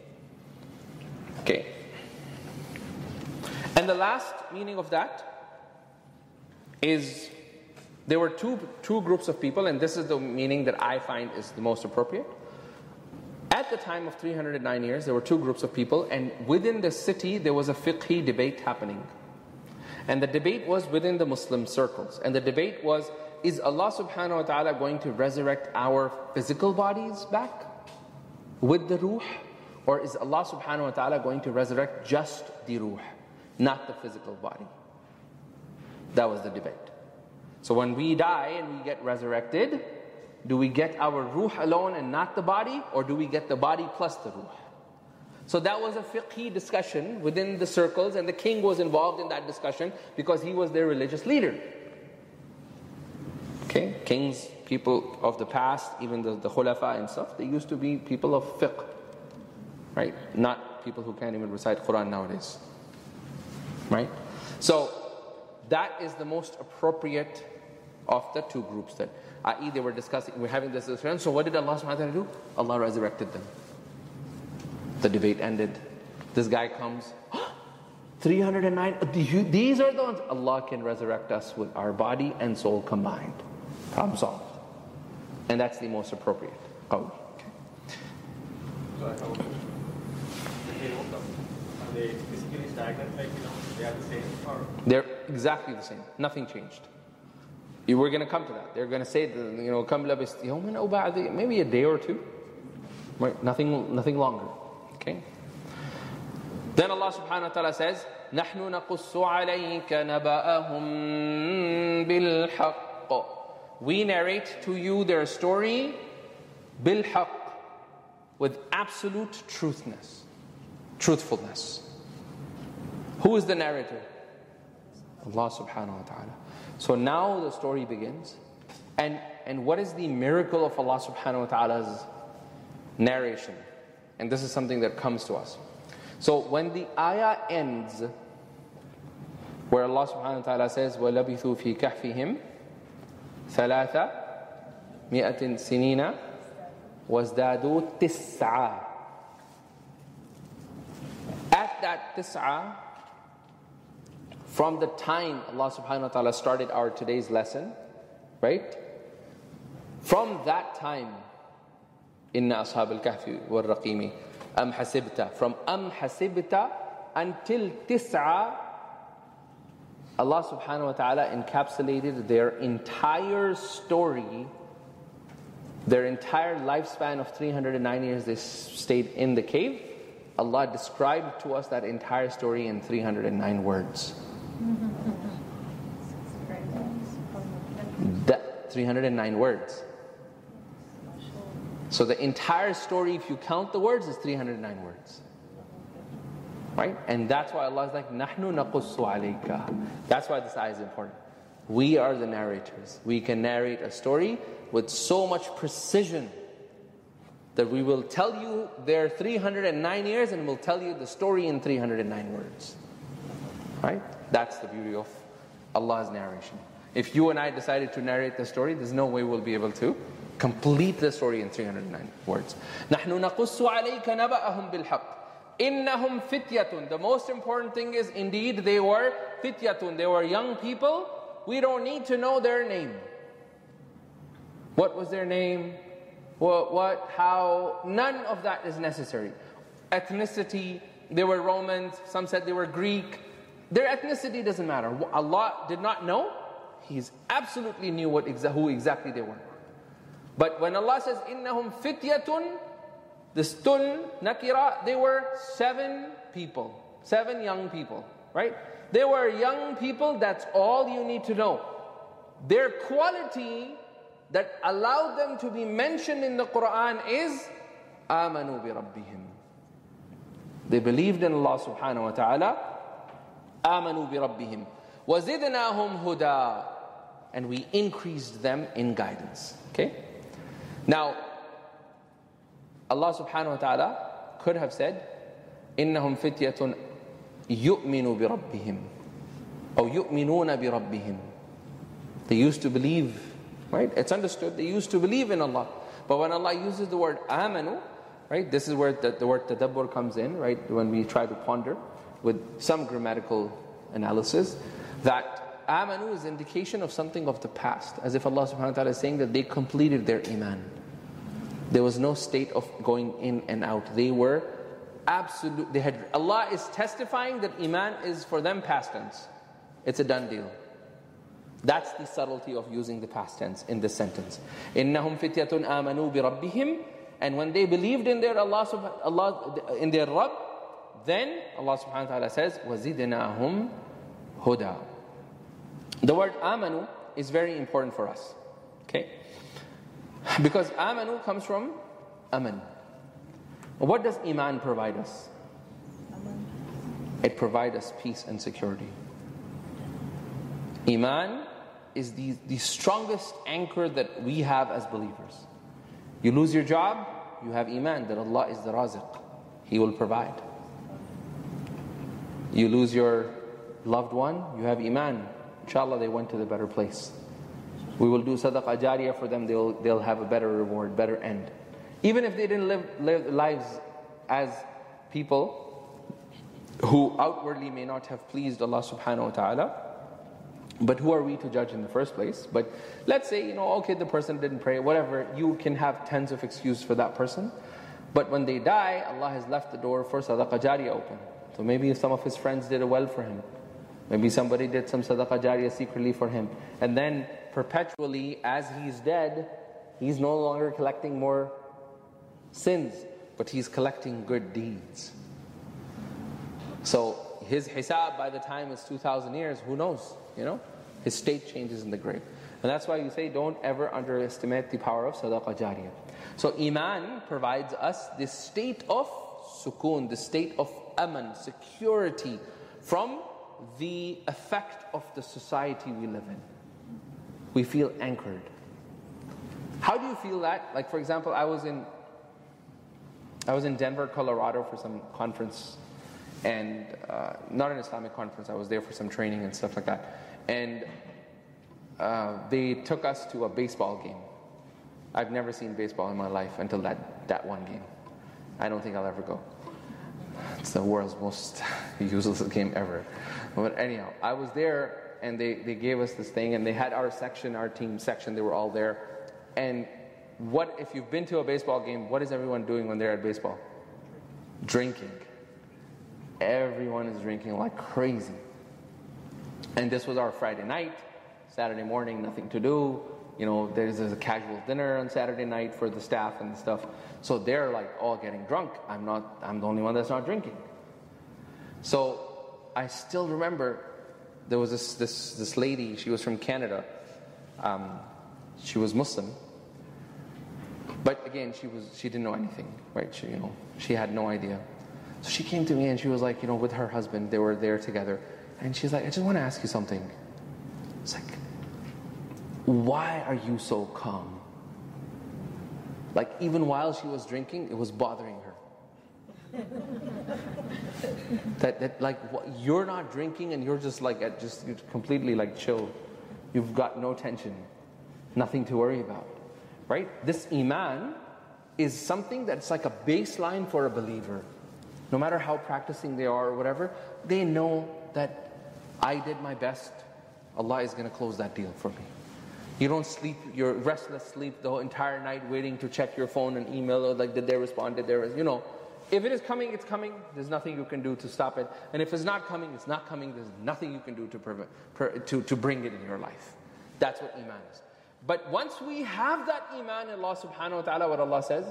Okay. And the last meaning of that is there were two, two groups of people, and this is the meaning that I find is the most appropriate. At the time of three hundred nine years, there were two groups of people, and within the city there was a fiqhi debate happening. And the debate was within the Muslim circles. And the debate was, is Allah subhanahu wa ta'ala going to resurrect our physical bodies back with the ruh? Or is Allah subhanahu wa ta'ala going to resurrect just the ruh, not the physical body? That was the debate. So when we die and we get resurrected, do we get our ruh alone and not the body? Or do we get the body plus the ruh? So that was a fiqhi discussion within the circles, and the king was involved in that discussion because he was their religious leader. Okay, kings, people of the past, even the, the khulafa and stuff, they used to be people of fiqh. Right? Not people who can't even recite Quran nowadays. Right? So, that is the most appropriate of the two groups that, that is they were discussing, we're having this discussion. So what did Allah subhanahu wa ta'ala do? Allah resurrected them. The debate ended. This guy comes, three hundred nine, these are the ones. Allah can resurrect us with our body and soul combined. Problem solved. And that's the most appropriate qawl. Okay. Are they physically stagnant, like, you know, they are the same? Or? They're exactly the same. Nothing changed. You were going to come to that. They're going to say, the, you know, Kam labist yawman aw ba'da, maybe a day or two. Right? Nothing, nothing longer. Okay? Then Allah subhanahu wa ta'ala says, نَحْنُ نَقُصُّ عَلَيْكَ نَبَأَهُمْ بِالْحَقِّ. We narrate to you their story, بِالْحَقِّ, with absolute truthness. truthfulness. Who is the narrator? Allah subhanahu wa ta'ala. So now the story begins. And, and what is the miracle of Allah subhanahu wa ta'ala's narration? And this is something that comes to us. So when the ayah ends, where Allah subhanahu wa ta'ala says, وَلَبِثُوا فِي كَهْفِهِمْ ثَلَاثَ مِئَةٍ سِنِينَ وَازْدَادُوا تِسْعَةً. At that tis'ah, from the time Allah subhanahu wa ta'ala started our today's lesson, right? From that time, Inna ashab al-kahfi wal-raqimi am hasibta. From am hasibta until tis'a, Allah subhanahu wa ta'ala encapsulated their entire story, their entire lifespan of three hundred nine years they stayed in the cave. Allah described to us that entire story in three hundred nine words. That three hundred nine words. So the entire story, if you count the words, is three hundred nine words. Right? And that's why Allah is like, Nahnu naqussu alayka. That's why this ayah is important. We are the narrators. We can narrate a story with so much precision that we will tell you their three hundred nine years and we'll tell you the story in three hundred nine words. Right? That's the beauty of Allah's narration. If you and I decided to narrate the story, there's no way we'll be able to complete the story in three hundred nine words. نَحْنُ نَقُصُّ عَلَيْكَ نَبَأَهُمْ بِالْحَقِّ إِنَّهُمْ فِتْيَةٌ. The most important thing is, indeed, they were fityatun. They were young people. We don't need to know their name. What was their name? What, what, how? None of that is necessary. Ethnicity, they were Romans. Some said they were Greek. Their ethnicity doesn't matter. Allah did not know. He absolutely knew what exa- who exactly they were. But when Allah says, إِنَّهُمْ فِتْيَةٌ, the stun, nakira, they were seven people. Seven young people, right? They were young people, that's all you need to know. Their quality that allowed them to be mentioned in the Quran is آمَنُوا بِرَبِّهِمْ. They believed in Allah subhanahu wa ta'ala. آمَنُوا بِرَبِّهِمْ وَزِدْنَاهُمْ هُدًى. And we increased them in guidance. Okay? Now, Allah subhanahu wa ta'ala could have said, إِنَّهُمْ فِتْيَةٌ يُؤْمِنُوا بِرَبِّهِمْ or يُؤْمِنُونَ بِرَبِّهِمْ. They used to believe, right? It's understood, they used to believe in Allah. But when Allah uses the word آمَنُوا, right? This is where the, the word tadabbur comes in, right? When we try to ponder with some grammatical analysis, that amanu is indication of something of the past, as if Allah subhanahu wa ta'ala is saying that they completed their iman. There was no state of going in and out. They were absolute, they had, Allah is testifying that iman is for them past tense. It's a done deal. That's the subtlety of using the past tense in this sentence. إِنَّهُمْ فِتْيَةٌ آمَنُوا بِرَبِّهِمْ. And when they believed in their Allah, Allah in their Rabb, then Allah subhanahu wa ta'ala says, وَزِدْنَاهُمْ هُدًى. The word amanu is very important for us. Okay? Because amanu comes from aman. What does iman provide us? It provides us peace and security. Iman is the, the strongest anchor that we have as believers. You lose your job, you have iman that Allah is the raziq. He will provide. You lose your loved one, you have iman. Inshallah, they went to the better place. We will do sadaqah jariyah for them, they'll, they'll have a better reward, better end. Even if they didn't live, live lives as people who outwardly may not have pleased Allah subhanahu wa ta'ala, but who are we to judge in the first place? But let's say, you know, okay, the person didn't pray, whatever, you can have tens of excuses for that person. But when they die, Allah has left the door for sadaqah jariyah open. So maybe some of his friends did well for him. Maybe somebody did some sadaqah jariyah secretly for him. And then perpetually, as he's dead, he's no longer collecting more sins, but he's collecting good deeds. So his hisab by the time it's two thousand years, who knows? You know, his state changes in the grave. And that's why you say don't ever underestimate the power of sadaqah jariyah. So iman provides us this state of sukoon, this state of aman, security from the effect of the society we live in. We feel anchored. How do you feel that? Like, for example, I was in I was in Denver, Colorado for some conference, and uh, not an Islamic conference. I was there for some training and stuff like that. And uh, they took us to a baseball game. I've never seen baseball in my life until that, that one game. I don't think I'll ever go. It's the world's most useless game ever. But anyhow, I was there, and they, they gave us this thing, and they had our section, our team section, they were all there. And what, if you've been to a baseball game, what is everyone doing when they're at baseball? Drinking. Everyone is drinking like crazy. And this was our Friday night, Saturday morning, nothing to do. You know, there's a casual dinner on Saturday night for the staff and stuff. So they're like all getting drunk. I'm not, I'm the only one that's not drinking. So I still remember there was this this, this lady, she was from Canada. Um, she was Muslim. But again, she was she didn't know anything, right? She, you know, she had no idea. So she came to me and she was like, you know, with her husband, they were there together. And she's like, I just want to ask you something. It's like, why are you so calm? Like, even while she was drinking, it was bothering her. that, that like, what, you're not drinking and you're just like, at just you're completely like chill. You've got no tension, nothing to worry about, right? This iman is something that's like a baseline for a believer. No matter how practicing they are or whatever, they know that I did my best. Allah is going to close that deal for me. You don't sleep, you're restless sleep the whole entire night waiting to check your phone and email, or like, did they respond, did they respond? You know, if it is coming, it's coming. There's nothing you can do to stop it. And if it's not coming, it's not coming. There's nothing you can do to, prevent, to, to bring it in your life. That's what iman is. But once we have that iman in Allah subhanahu wa ta'ala, what Allah says,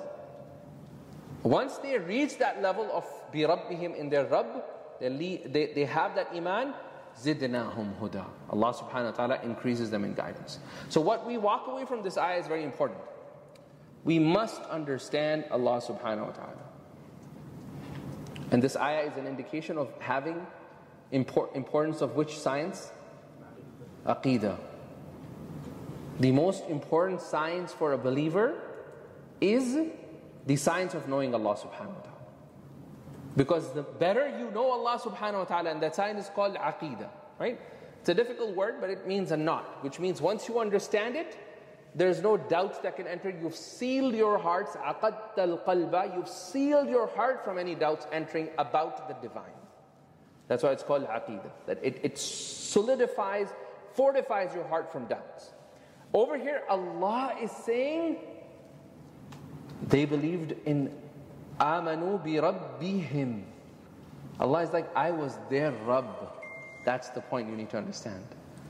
once they reach that level of bi rabbihim in their Rabb, they, they, they have that iman, zidnahum huda. Allah subhanahu wa ta'ala increases them in guidance. So what we walk away from this ayah is very important. We must understand Allah subhanahu wa ta'ala. And this ayah is an indication of having import, importance of which science? Aqeedah. The most important science for a believer is the science of knowing Allah subhanahu wa ta'ala. Because the better you know Allah subhanahu wa ta'ala, and that science is called aqeedah, right? It's a difficult word, but it means a knot, which means once you understand it, there's no doubts that can enter. You've sealed your hearts, aqadta al-qalba, you've sealed your heart from any doubts entering about the divine. That's why it's called aqeedah, that it, it solidifies, fortifies your heart from doubts. Over here, Allah is saying, they believed in amanu bi rabbihim. Allah is like, I was their Rabb. That's the point you need to understand.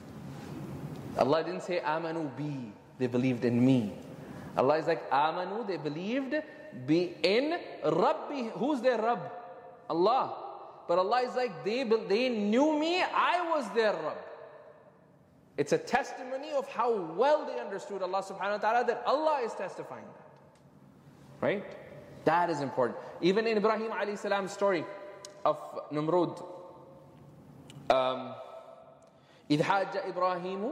Allah didn't say amanu bi, they believed in me. Allah is like, amanu, they believed bi in rabbi. Who's their Rabb? Allah. But Allah is like, they, they knew me, I was their Rabb. It's a testimony of how well they understood Allah subhanahu wa ta'ala, that Allah is testifying that. Right? That is important. Even in Ibrahim alayhi salam's story of Numrud, um, إِذْ حَاجَّ إِبْرَاهِيمُ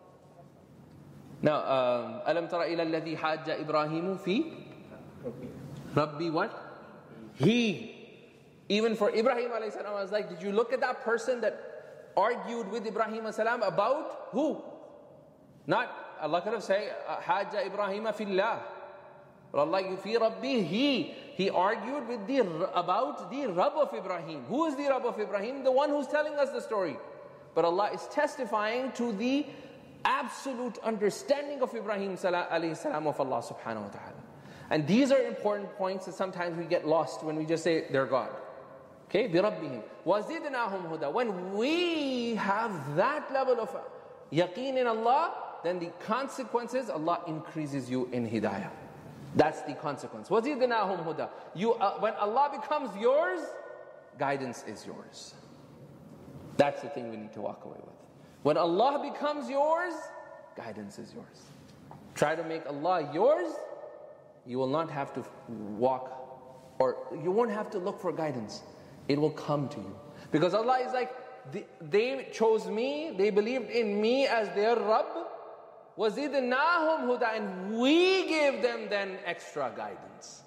Now, أَلَمْ تَرَ إِلَى الَّذِي حَاجَّ إِبْرَاهِيمُ فِي Rabbi what? He. Even for Ibrahim alayhi salam, I was like, did you look at that person that argued with Ibrahim alayhi salam about who? Not, Allah could have said, حَاجَّ إِبْرَاهِيمَ فِي اللَّهِ. But Allah, fi Rabbi, he, he argued with the, about the Rabb of Ibrahim. Who is the Rabb of Ibrahim? The one who's telling us the story. But Allah is testifying to the absolute understanding of Ibrahim alayhi salam of Allah subhanahu wa ta'ala. And these are important points that sometimes we get lost when we just say they're God. Okay, bi rabbihim. وَزِدْنَاهُمْ هُدًى. When we have that level of yaqeen in Allah, then the consequences, Allah increases you in hidayah. That's the consequence. وَزِدْنَاهُمْ هُدًى. You, uh, when Allah becomes yours, guidance is yours. That's the thing we need to walk away with. When Allah becomes yours, guidance is yours. Try to make Allah yours, you will not have to walk, or you won't have to look for guidance. It will come to you. Because Allah is like, they chose me, they believed in me as their Rabb. وَزِدْنَاهُمْ هُدًى, and we gave them then extra guidance.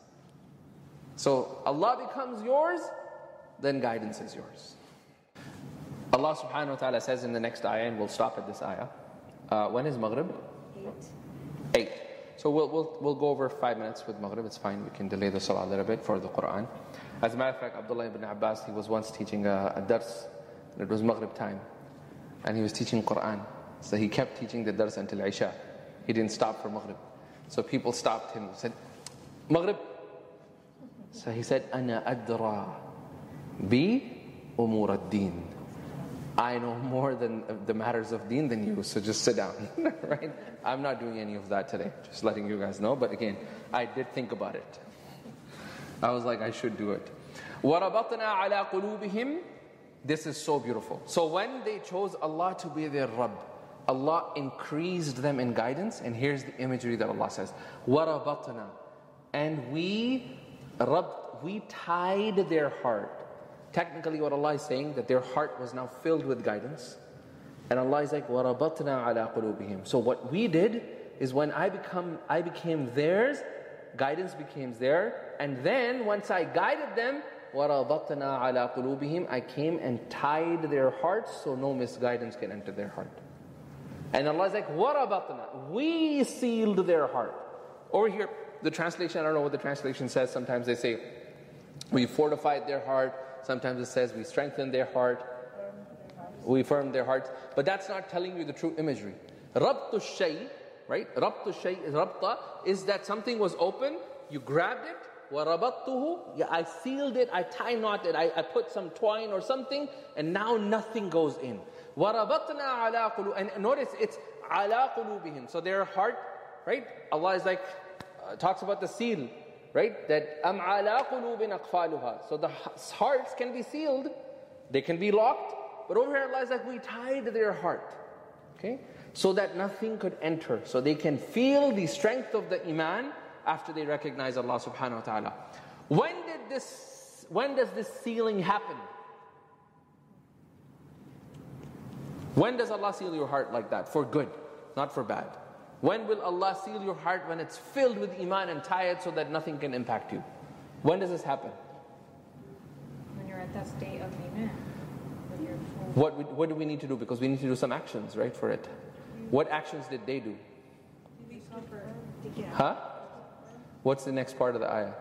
So Allah becomes yours, then guidance is yours. Allah subhanahu wa ta'ala says in the next ayah, and we'll stop at this ayah. Uh, when is Maghrib? Eight. Eight. So we'll, we'll, we'll go over five minutes with Maghrib. It's fine. We can delay the salah a little bit for the Quran. As a matter of fact, Abdullah ibn Abbas, he was once teaching a, a dars. And it was Maghrib time. And he was teaching Quran. So he kept teaching the dars until Isha. He didn't stop for Maghrib. So people stopped him and said, Maghrib. So he said, Ana adra bi umur ad-din. I know more than the matters of deen than you, so just sit down. Right? I'm not doing any of that today. Just letting you guys know. But again, I did think about it. I was like, I should do it. وَرَبَطْنَا عَلَىٰ قُلُوبِهِمْ. This is so beautiful. So when they chose Allah to be their Rabb, Allah increased them in guidance. And here's the imagery that Allah says. وَرَبَطْنَا. And we, Rabb, we tied their heart. Technically what Allah is saying, that their heart was now filled with guidance. And Allah is like, وَرَبَطْنَا عَلَىٰ قُلُوبِهِمْ. So what we did is when I become, I became theirs, guidance became theirs. And then once I guided them, وَرَبَطْنَا عَلَىٰ قُلُوبِهِمْ, I came and tied their hearts so no misguidance can enter their heart. And Allah is like, وَرَبَطْنَا, we sealed their heart. Over here, the translation, I don't know what the translation says. Sometimes they say, we fortified their heart. Sometimes it says we strengthened their heart, we firmed their hearts. But that's not telling you the true imagery. Rabtu shay, right? Rabtu shay is rabta, is that something was open, you grabbed it, wa rabattuhu, yeah, I sealed it, I tie knotted, I, I put some twine or something, and now nothing goes in. Wa rabatna ala qulub, and notice it's ala qulubihim. So their heart, right? Allah is like, uh, talks about the seal. Right? That am ala qulubin aqfaluha. So the hearts can be sealed, they can be locked, but over here Allah is like, we tied their heart. Okay? So that nothing could enter. So they can feel the strength of the iman after they recognize Allah subhanahu wa ta'ala. When did this, when does this sealing happen? When does Allah seal your heart like that? For good, not for bad. When will Allah seal your heart? When it's filled with iman and tie it so that nothing can impact you. When does this happen? When you're at that state of iman. When you're full. What, we, what do we need to do? Because we need to do some actions, right, for it. What actions did they do? Huh? What's the next part of the ayah?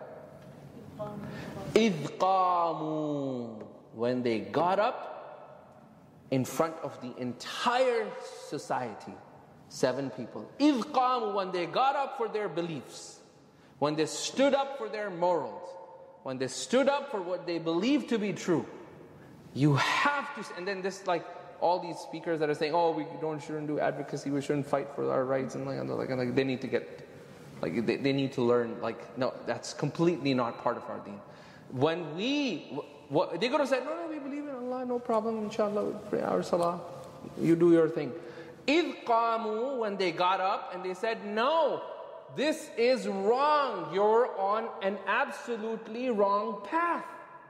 إِذْ قَامُوا. When they got up in front of the entire society. Seven people. إِذْ قَامُوا, when they got up for their beliefs, when they stood up for their morals, when they stood up for what they believe to be true, you have to, and then this like all these speakers that are saying, oh, we don't shouldn't do advocacy, we shouldn't fight for our rights, and like, and like, and like they need to get, like they, they need to learn, like, no, that's completely not part of our deen. When we, what, they're going to say, no, no, we believe in Allah, no problem, inshallah, we pray our salah, you do your thing. إِذْ قَامُوا, when they got up and they said, no, this is wrong. You're on an absolutely wrong path.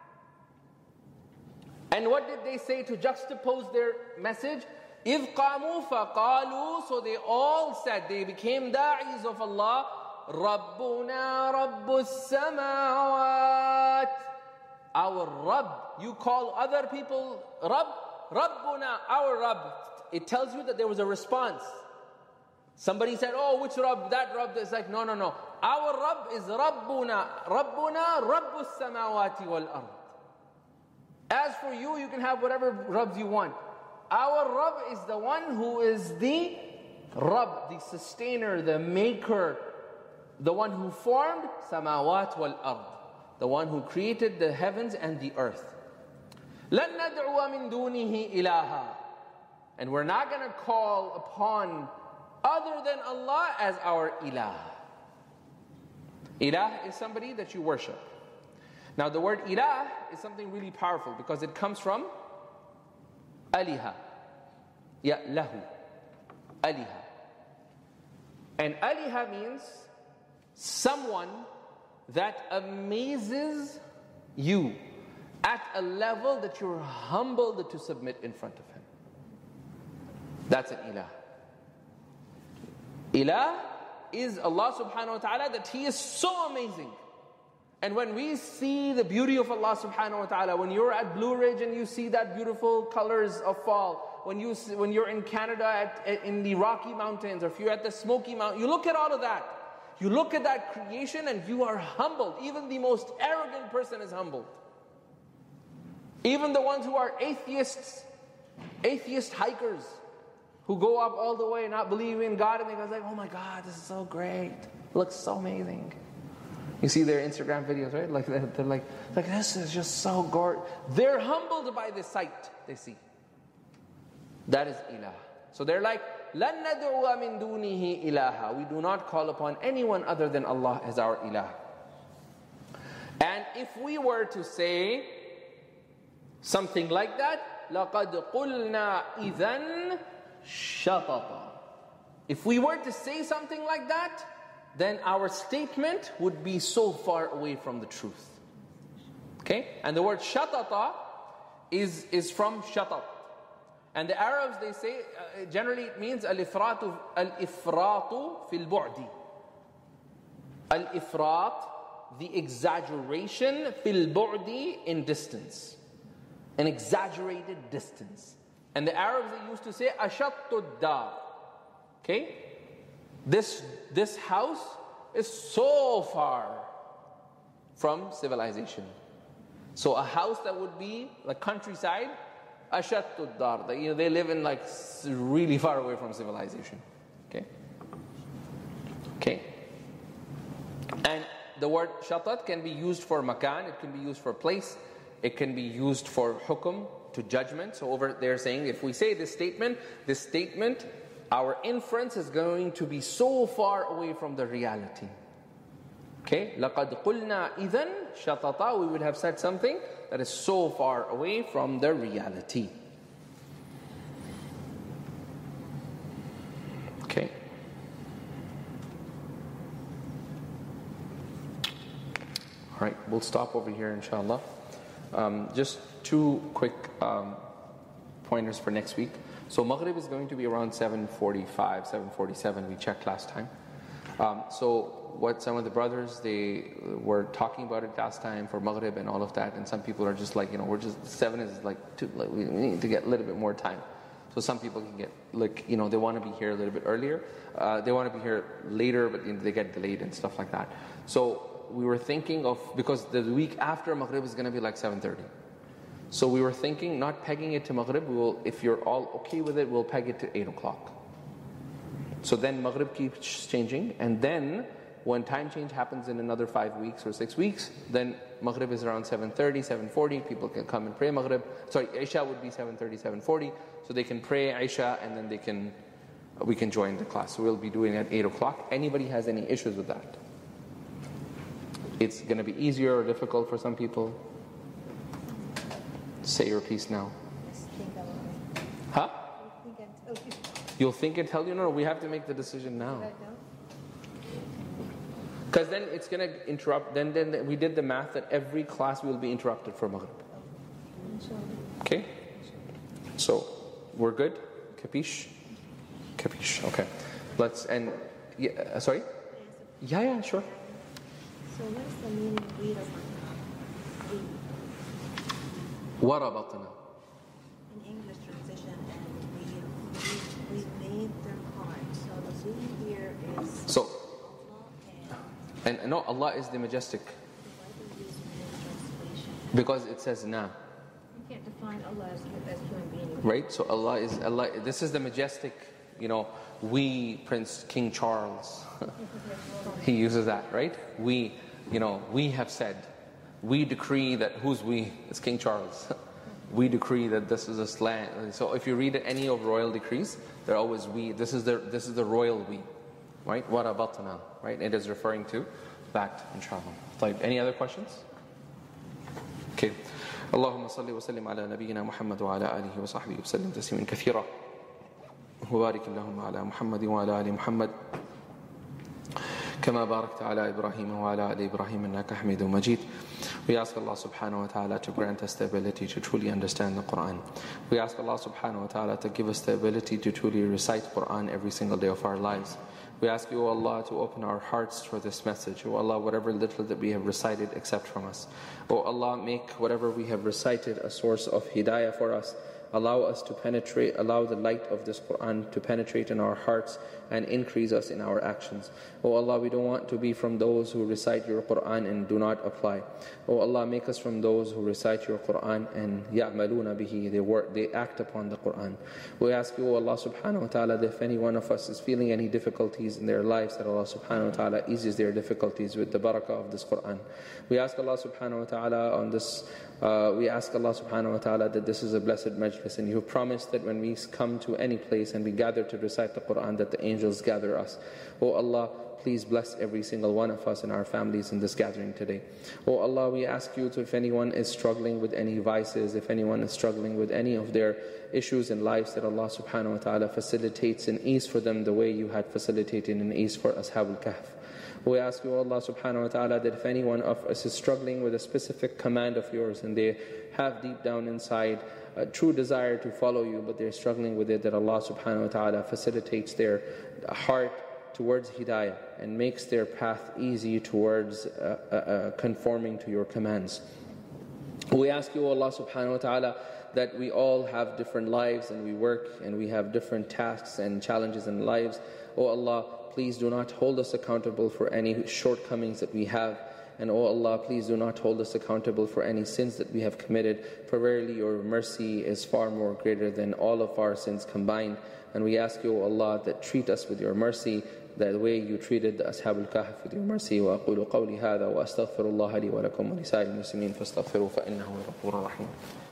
And what did they say to juxtapose their message? إِذْ قَامُوا فَقَالُوا, so they all said, they became da'is of Allah, رَبُّنَا رَبُّ السَّمَاوَاتِ. Our Rabb. You call other people Rabb? Rabbuna, our Rabb. It tells you that there was a response. Somebody said, oh, which Rabb? That Rabb. It's like, no, no, no. Our Rabb is Rabbuna. Rabbuna, Rabbus samawati wal ard. As for you, you can have whatever Rabbs you want. Our Rabb is the one who is the Rabb, the sustainer, the maker, the one who formed samawat wal ard, the one who created the heavens and the earth. لَن نَدْعُوَ مِن دُونِهِ إِلَهًا. And we're not going to call upon other than Allah as our ilah. Ilah is somebody that you worship. Now the word ilah is something really powerful because it comes from aliha. Ya lahu. Aliha. And aliha means someone that amazes you, at a level that you're humbled to submit in front of Him. That's an ilah. Ilah is Allah subhanahu wa ta'ala, that He is so amazing. And when we see the beauty of Allah subhanahu wa ta'ala, when you're at Blue Ridge and you see that beautiful colors of fall, when, you see, when you're in Canada at, at, in the Rocky Mountains, or if you're at the Smoky Mountain, you look at all of that. You look at that creation and you are humbled. Even the most arrogant person is humbled. Even the ones who are atheists, atheist hikers, who go up all the way and not believe in God, and they go like, oh my God, this is so great. It looks so amazing. You see their Instagram videos, right? Like they're, they're like, like this is just so gorgeous. They're humbled by the sight they see. That is ilah. So they're like, لَن نَدْعُوَ مِن دُونِهِ إِلَهًا. We do not call upon anyone other than Allah as our ilah. And if we were to say something like that, لَقَدْ قُلْنَا إِذًا شَطَطًا. If we were to say something like that, then our statement would be so far away from the truth. Okay? And the word shatata is, is from shatat. And the Arabs, they say, uh, generally it means al-ifratu al-ifratu fil bu'di. Al-ifrat, the exaggeration, fil bu'di, in distance. An exaggerated distance. And the Arabs, they used to say ashattu dar. Okay? This, this house is so far from civilization. So a house that would be like countryside, ashattu dar, that, you know, they live in like really far away from civilization. Okay? Okay? And the word shatat can be used for makan, it can be used for place, it can be used for hukum, to judgment. So over there saying, if we say this statement, this statement, our inference is going to be so far away from the reality. Okay? لَقَدْ قُلْنَا إِذًا شَطَطًا. We would have said something that is so far away from the reality. Okay? Alright, we'll stop over here inshallah. Um, just two quick um, pointers for next week. So Maghrib is going to be around seven forty-five, seven forty-seven, we checked last time. Um, so what some of the brothers, they were talking about it last time for Maghrib and all of that, and some people are just like, you know, we're just, seven is like, too, like we need to get a little bit more time. So some people can get, like, you know, they want to be here a little bit earlier. Uh, they want to be here later, but you know, they get delayed and stuff like that. So we were thinking of, because the week after Maghrib is going to be like seven thirty. So we were thinking, not pegging it to Maghrib, we will, if you're all okay with it, we'll peg it to eight o'clock. So then Maghrib keeps changing, and then when time change happens in another five weeks or six weeks, then Maghrib is around seven thirty, seven forty, people can come and pray Maghrib. Sorry, Isha would be seven thirty, seven forty, so they can pray Isha and then they can, we can join the class. So we'll be doing it at eight o'clock. Anybody has any issues with that? It's going to be easier or difficult for some people? Say your piece now. Huh? You'll think and tell you? No, no, we have to make the decision now. Because then it's going to interrupt. Then, then we did the math that every class will be interrupted for Maghrib. Okay? So, we're good? Capiche? Capiche. Okay. Let's, and, yeah, uh, sorry? Yeah, yeah, sure. So what is the meaning of read of وَرَبَطْنَا. In English transition, and we, we, we made them hard. So the meaning here is so, Allah and, and no, Allah is the majestic. why do we use many translation? Because it says na. You can't define Allah as, as human being. Right? So Allah is, Allah, this is the majestic, you know, we, Prince King Charles. He uses that, right? We, you know, we have said. We decree that, who's we? It's King Charles. We decree that this is a land. So if you read any of royal decrees, they're always we. This is the this is the royal we, right? Warabatna, right? It is referring to that, inshallah. Like, any other questions? Okay. Allahumma salli wa sallim ala nabiyyina Muhammad wa ala alihi wa sahbihi wa sallim tasliman kathira. Wa barik Allahumma ala Muhammad wa ala ali Muhammad. كما باركت على إبراهيم وعلى آل إبراهيم إنك حميد مجيد We ask Allah subhanahu wa ta'ala to grant us the ability to truly understand the Quran. We ask Allah subhanahu wa ta'ala to give us the ability to truly recite Quran every single day of our lives. We ask you, O Allah, to open our hearts for this message. O Allah, whatever little that we have recited, accept from us. O Allah, make whatever we have recited a source of hidayah for us. Allow us to penetrate, allow the light of this Quran to penetrate in our hearts and increase us in our actions. O Allah, we don't want to be from those who recite your Quran and do not apply. O Allah, make us from those who recite your Quran and ya'maluna bihi, they work, they act upon the Quran. We ask you, O Allah subhanahu wa ta'ala, that if any one of us is feeling any difficulties in their lives, that Allah subhanahu wa ta'ala eases their difficulties with the barakah of this Quran. We ask Allah subhanahu wa ta'ala on this Uh, we ask Allah subhanahu wa ta'ala that this is a blessed majlis, and you have promised that when we come to any place and we gather to recite the Quran, that the angels gather us. O Allah, please bless every single one of us and our families in this gathering today. O Allah, we ask you to, if anyone is struggling with any vices, if anyone is struggling with any of their issues in lives, that Allah subhanahu wa ta'ala facilitates and ease for them the way you had facilitated and ease for Ashabul Kahf. We ask you, Allah subhanahu wa ta'ala, that if anyone of us is struggling with a specific command of yours and they have deep down inside a true desire to follow you, but they're struggling with it, that Allah subhanahu wa ta'ala facilitates their heart towards hidayah and makes their path easy towards uh, uh, uh, conforming to your commands. We ask you, Allah subhanahu wa ta'ala, that we all have different lives and we work and we have different tasks and challenges in lives. O Allah, please do not hold us accountable for any shortcomings that we have. And O Allah, please do not hold us accountable for any sins that we have committed. For verily your mercy is far more greater than all of our sins combined. And we ask you, O Allah, that treat us with your mercy the way you treated the Ashabul Kahf with your mercy. وأقول قولي هذا وأستغفر الله لي ولكم ولسائر المسلمين فاستغفروه فإنه غفور رحيم.